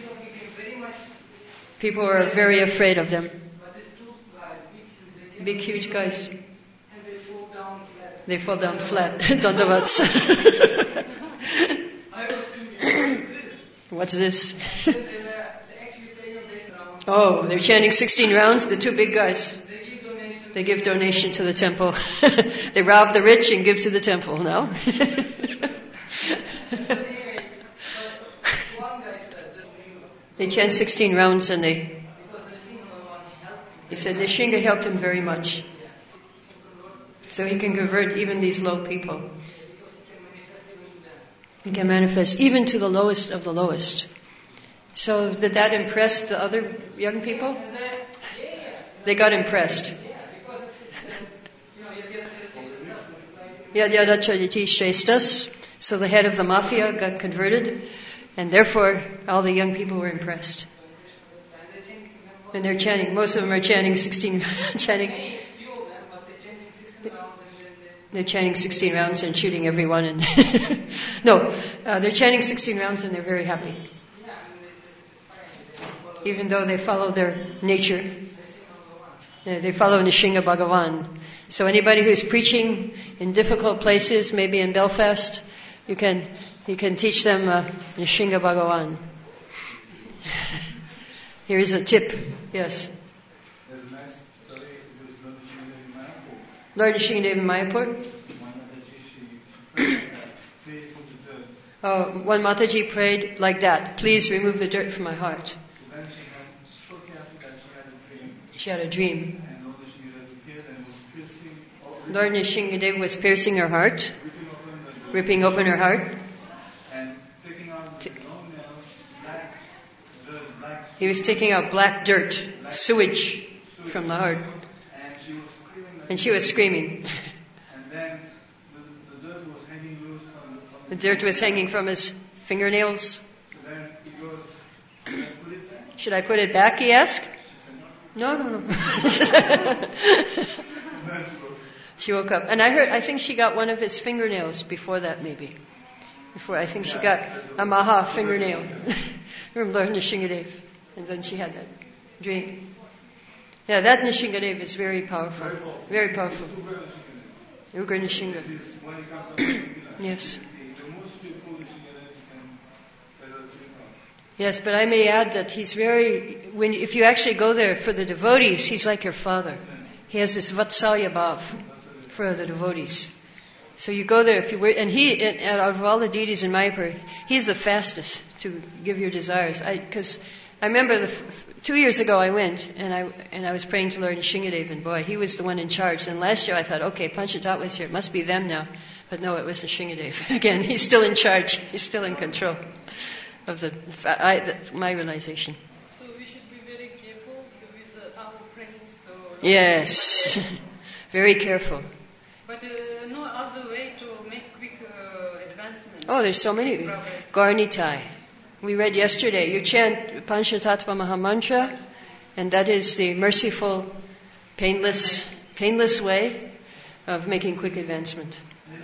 People were very afraid of them. But these 2 guys, Big, huge guys. and they fall down flat. They fall down flat. Dandavats. I was thinking, What's this? they actually playing a bass round. Oh, they're chanting 16 rounds, the 2 big guys. They give donations. They give donation to the temple. They rob the rich and give to the temple, no? Anyway, one guy said that They chant 16 rounds and because Nrsinga Bhagavan helped him. he said Nrsinga helped him very much. So he can convert even these low people. He can manifest even to the lowest of the lowest. So did that impress the other young people? They got impressed. Yad Achariti Shrestas. So the head of the mafia got converted, and therefore all the young people were impressed. And they're chanting, most of them are chanting 16, they're chanting 16 rounds and shooting everyone. And they're chanting 16 rounds and they're very happy. Even though they follow their nature. They follow Nrsinga Bhagavan. So anybody who's preaching in difficult places, maybe in Belfast, you can teach them Nrsinga Bhagavan. Here is a tip. Yes. There's a nice story. This is Lord Nrsingadev in Mayapur. One Mataji prayed like that. Please remove the dirt from my heart. So then shortly after that, She had a dream. and Lord Nrsingadev appeared and was piercing, Lord Nrsingadev was piercing her heart, ripping open her heart. and taking out the long nails, black dirt, black He was taking out black dirt, sewage from the heart. and she was screaming. And she was screaming. And then the dirt was hanging loose from The dirt was hanging from his fingernails. So then he goes, should I put it there? Should I put it back, he asked? No. And then She woke up. And I think she got one of his fingernails before that, maybe. I think she got a Maha fingernail from Lord Nrsingadev. And then she had that dream. Yeah, that Nrsingadev is very powerful. Very powerful. Ugra Nrsinga. this is when he comes up with the Yes. the most beautiful Nrsingadev you can ever dream of. Yes, but I may add that he's if you actually go there for the devotees, he's like your father. He has this Vatsalya Bhav for the devotees. So you go there and out of all the deities in Mayapur, he's the fastest to give your desires. Because I remember 2 years ago I went and I was praying to Lord Nrsingadev, and boy, he was the one in charge. And last year I thought, okay, Panchatattva's here, it must be them now. But no, it was Nrsingadev. Again, he's still in charge. He's still in control of my realization. So we should be very careful with our prayers. Yes, very careful. But no other way to make quick advancement. Oh, there's so many. Garnitai. We read yesterday, you chant Panchatattva Mahamantra, and that is the merciful, painless way of making quick advancement.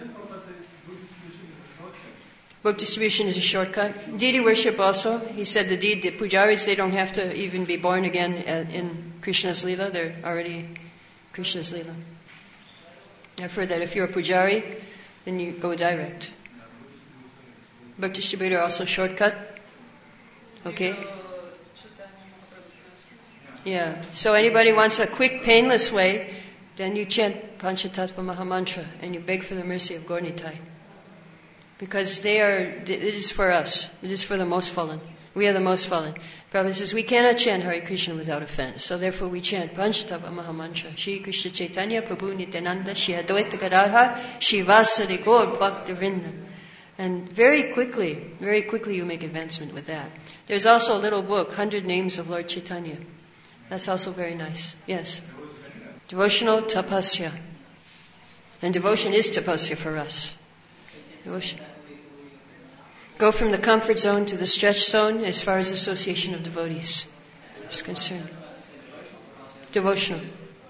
Book distribution is a shortcut. Deity worship also. He said the pujaris, they don't have to even be born again in Krishna's Leela. They're already Krishna's Leela. I've heard that if you're a pujari, then you go direct. Book distributor also shortcut. Okay. Yeah. So anybody wants a quick, painless way then you chant Panchatattva Mahamantra and you beg for the mercy of Gaur Nitai. Because it is for us. It is for the most fallen. We are the most fallen. Prabhupada says we cannot chant Hare Krishna without offense. So therefore we chant Panchatattva Mahamantra. Shri Krishna Chaitanya Prabhu Nityananda Shri Advaita Gadadhar Shri Vasari Gaur Bhaktivinoda. And very quickly you make advancement with that. There's also a little book, 100 Names of Lord Chaitanya. That's also very nice. Yes. Devotional tapasya. And devotion is tapasya for us. Devotion. Go from the comfort zone to the stretch zone as far as association of devotees is concerned. Devotional.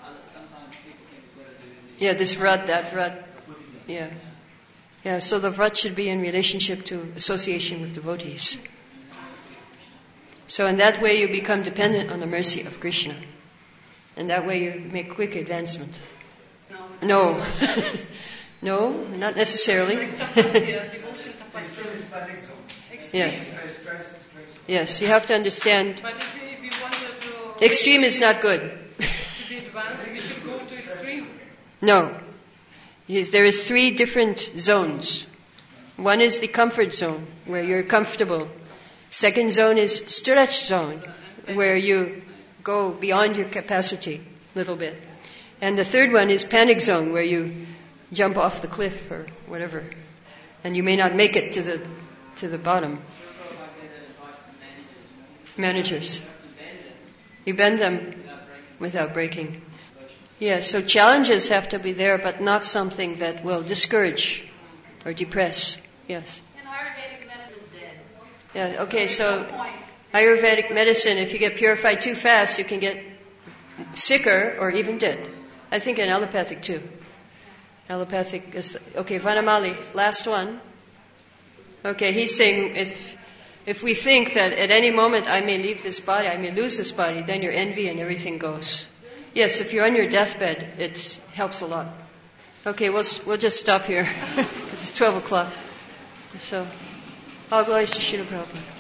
Yeah, this vrat, that vrat. Yeah. Yeah, so the vrat should be in relationship to association with devotees. So in that way you become dependent on the mercy of Krishna. And that way you make quick advancement. No. No, not necessarily. Yeah. Yes, you have to understand. But if you wanted to... Extreme is not good. To be advanced, we should go to extreme. No. Yes, there is 3 different zones. One is the comfort zone, where you're comfortable. Second zone is stretch zone, where you go beyond your capacity a little bit. And the third one is panic zone, where you jump off the cliff or whatever. And you may not make it to the bottom. Managers. You bend them without breaking. Yeah, so challenges have to be there, but not something that will discourage or depress. Yes. In Ayurvedic medicine, dead. Yeah, okay, so Ayurvedic medicine, if you get purified too fast, you can get sicker or even dead. I think in allopathic too. Allopathic is... Okay, Vanamali, last one. Okay, he's saying if we think that at any moment I may leave this body, I may lose this body, then your envy and everything goes. Yes, if you're on your deathbed, it helps a lot. Okay, we'll just stop here. It's 12 o'clock. So, all glories to Srila Prabhupada.